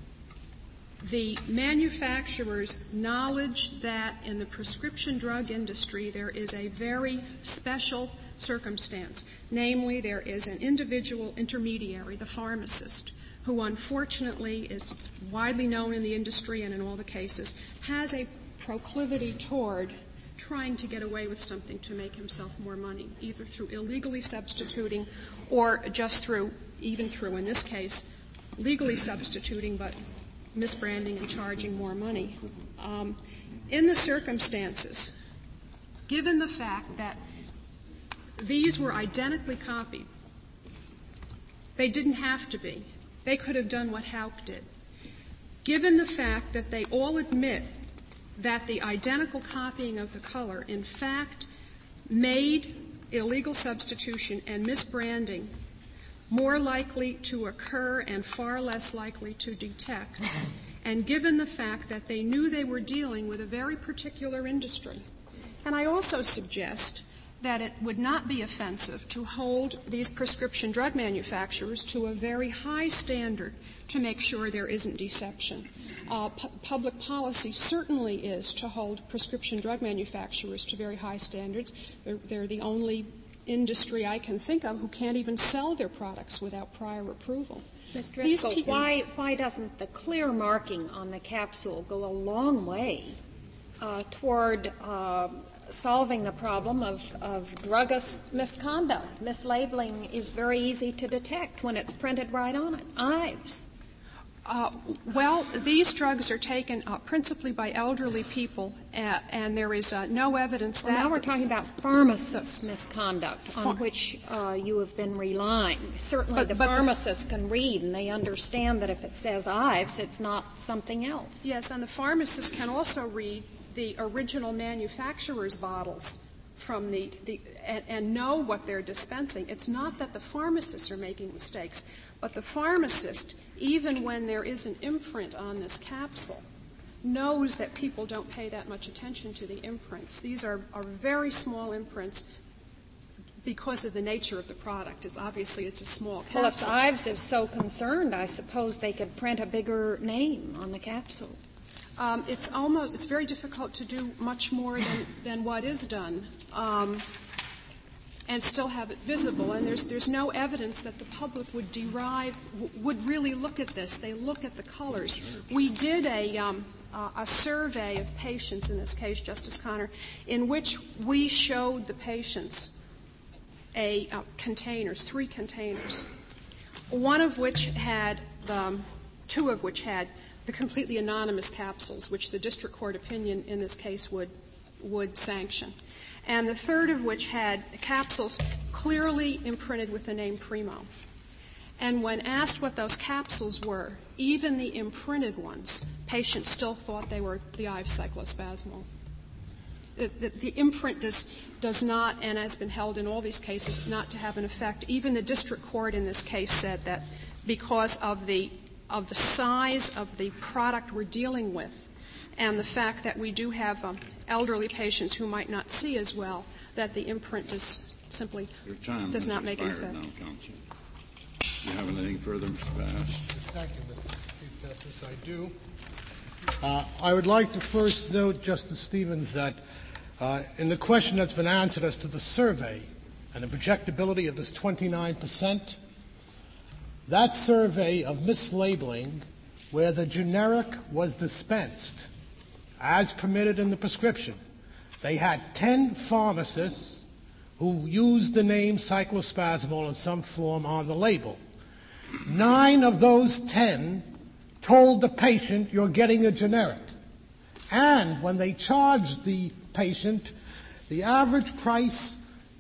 the manufacturer's knowledge that in the prescription drug industry there is a very special circumstance. Namely, there is an individual intermediary, the pharmacist, who unfortunately is widely known in the industry and in all the cases, has a proclivity toward trying to get away with something to make himself more money, either through illegally substituting or just even through, in this case, legally substituting but misbranding and charging more money. In the circumstances, given the fact that these were identically copied, they didn't have to be. They could have done what Hauck did. Given the fact that they all admit that the identical copying of the color, in fact, made illegal substitution and misbranding more likely to occur and far less likely to detect, and given the fact that they knew they were dealing with a very particular industry. And I also suggest that it would not be offensive to hold these prescription drug manufacturers to a very high standard to make sure there isn't deception. Public policy certainly is to hold prescription drug manufacturers to very high standards. They're the only industry I can think of who can't even sell their products without prior approval. Ms. Driscoll, why doesn't the clear marking on the capsule go a long way toward solving the problem of druggist misconduct? Mislabeling is very easy to detect when it's printed right on it. Ives. Well, these drugs are taken principally by elderly people, and there is no evidence that... Well, now we're talking about pharmacist misconduct on which you have been relying. Certainly the pharmacists can read, and they understand that if it says Ives, it's not something else. Yes, and the pharmacists can also read the original manufacturer's bottles from and know what they're dispensing. It's not that the pharmacists are making mistakes, but the pharmacist, even when there is an imprint on this capsule, knows that people don't pay that much attention to the imprints. These are very small imprints because of the nature of the product. It's a small capsule. Well, if Ives is so concerned, I suppose they could print a bigger name on the capsule. It's very difficult to do much more than what is done. And still have it visible. And there's no evidence that the public would really look at this. They look at the colors. We did a survey of patients in this case, Justice Connor, in which we showed the patients three containers, two of which had the completely anonymous capsules, which the district court opinion in this case would sanction, and the third of which had capsules clearly imprinted with the name Primo. And when asked what those capsules were, even the imprinted ones, patients still thought they were the Ives cyclospasmol. The imprint does not, and has been held in all these cases, not to have an effect. Even the district court in this case said that because of the size of the product we're dealing with, and the fact that we do have elderly patients who might not see as well, that the imprint simply does not make an effect. Now, counsel. Do you have anything further, Mr. Bass? Thank you, Mr. Chief Justice. I do. I would like to first note, Justice Stevens, that in the question that's been answered as to the survey and the projectability of this 29%, that survey of mislabeling where the generic was dispensed as permitted in the prescription, they had 10 pharmacists who used the name cyclospasmol in some form on the label. 9 of those 10 told the patient, you're getting a generic. And when they charged the patient, the average price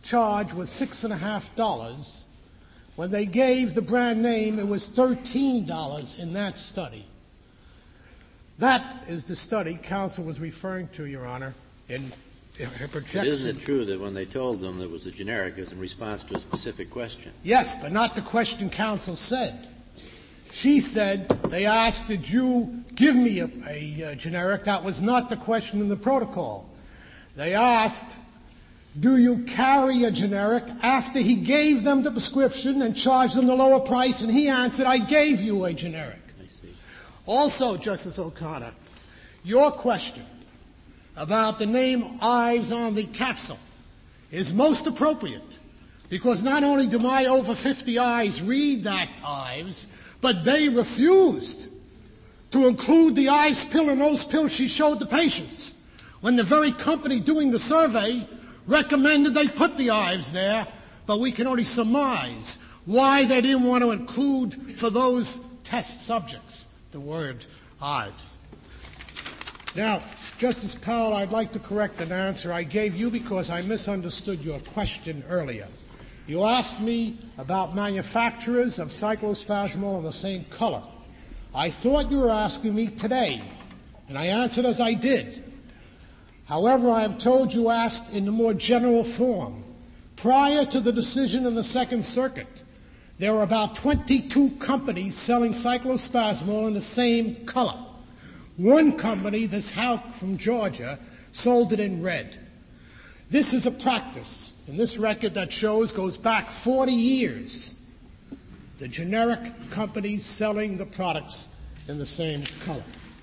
charge was $6.50. When they gave the brand name, it was $13 in that study. That is the study counsel was referring to, Your Honor, in her projection. But isn't it true that when they told them there was a generic, it was in response to a specific question? Yes, but not the question counsel said. She said, they asked, did you give me a generic? That was not the question in the protocol. They asked, do you carry a generic after he gave them the prescription and charged them the lower price? And he answered, I gave you a generic. I see. Also, Justice O'Connor, your question about the name Ives on the capsule is most appropriate, because not only do my over 50 eyes read that Ives, but they refused to include the Ives pill in those pills she showed the patients, when the very company doing the survey recommended they put the Ives there, but we can only surmise why they didn't want to include for those test subjects the word Ives. Now, Justice Powell, I'd like to correct an answer I gave you because I misunderstood your question earlier. You asked me about manufacturers of cyclospasmol in the same color. I thought you were asking me today, and I answered as I did. However, I am told you asked in the more general form. Prior to the decision in the Second Circuit, there were about 22 companies selling cyclospasmol in the same color. One company, this Houck from Georgia, sold it in red. This is a practice in this record that shows goes back 40 years. The generic companies selling the products in the same color.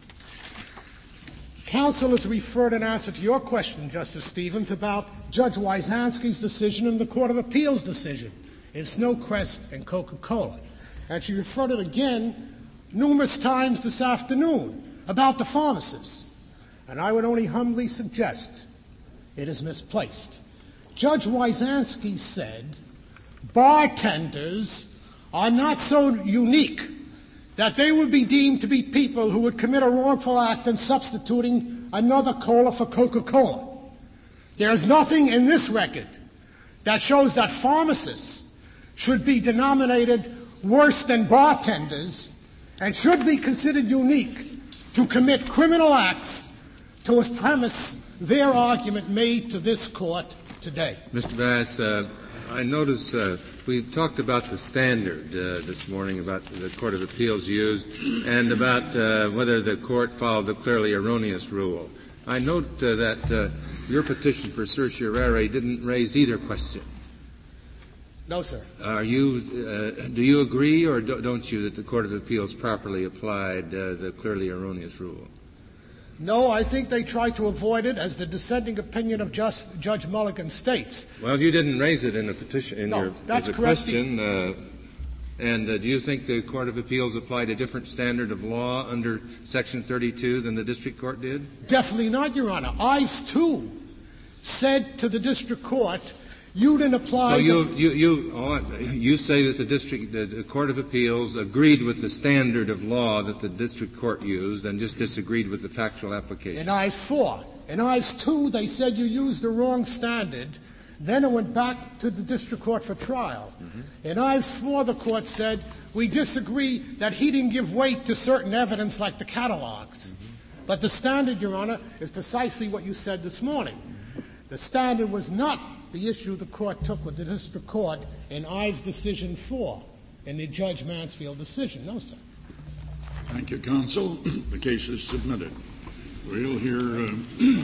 Counsel has referred in answer to your question, Justice Stevens, about Judge Wyszanski's decision and the Court of Appeals decision in Snowcrest and Coca-Cola. And she referred it again numerous times this afternoon about the pharmacists. And I would only humbly suggest it is misplaced. Judge Wyszanski said bartenders are not so unique that they would be deemed to be people who would commit a wrongful act in substituting another cola for Coca-Cola. There is nothing in this record that shows that pharmacists should be denominated worse than bartenders and should be considered unique to commit criminal acts to premise their argument made to this court today. Mr. Bass, I notice we talked about the standard this morning, about the Court of Appeals used, and about whether the court followed the clearly erroneous rule. I note that your petition for certiorari didn't raise either question. No, sir. Do you agree or don't you that the Court of Appeals properly applied the clearly erroneous rule? No, I think they tried to avoid it, as the dissenting opinion of Judge Mulligan states. Well, you didn't raise it in a petition, that's as a correct. question. And do you think the Court of Appeals applied a different standard of law under Section 32 than the district court did? Definitely not, Your Honor. Ives, too, said to the district court, you didn't apply. So you say that the Court of Appeals agreed with the standard of law that the district court used and just disagreed with the factual application. In Ives 4. In Ives 2, they said you used the wrong standard. Then it went back to the district court for trial. Mm-hmm. In Ives 4, the court said, we disagree that he didn't give weight to certain evidence like the catalogs. Mm-hmm. But the standard, Your Honor, is precisely what you said this morning. The standard was not the issue the court took with the district court in Ives' decision 4 in the Judge Mansfield decision. No, sir. Thank you, counsel. The case is submitted. We'll hear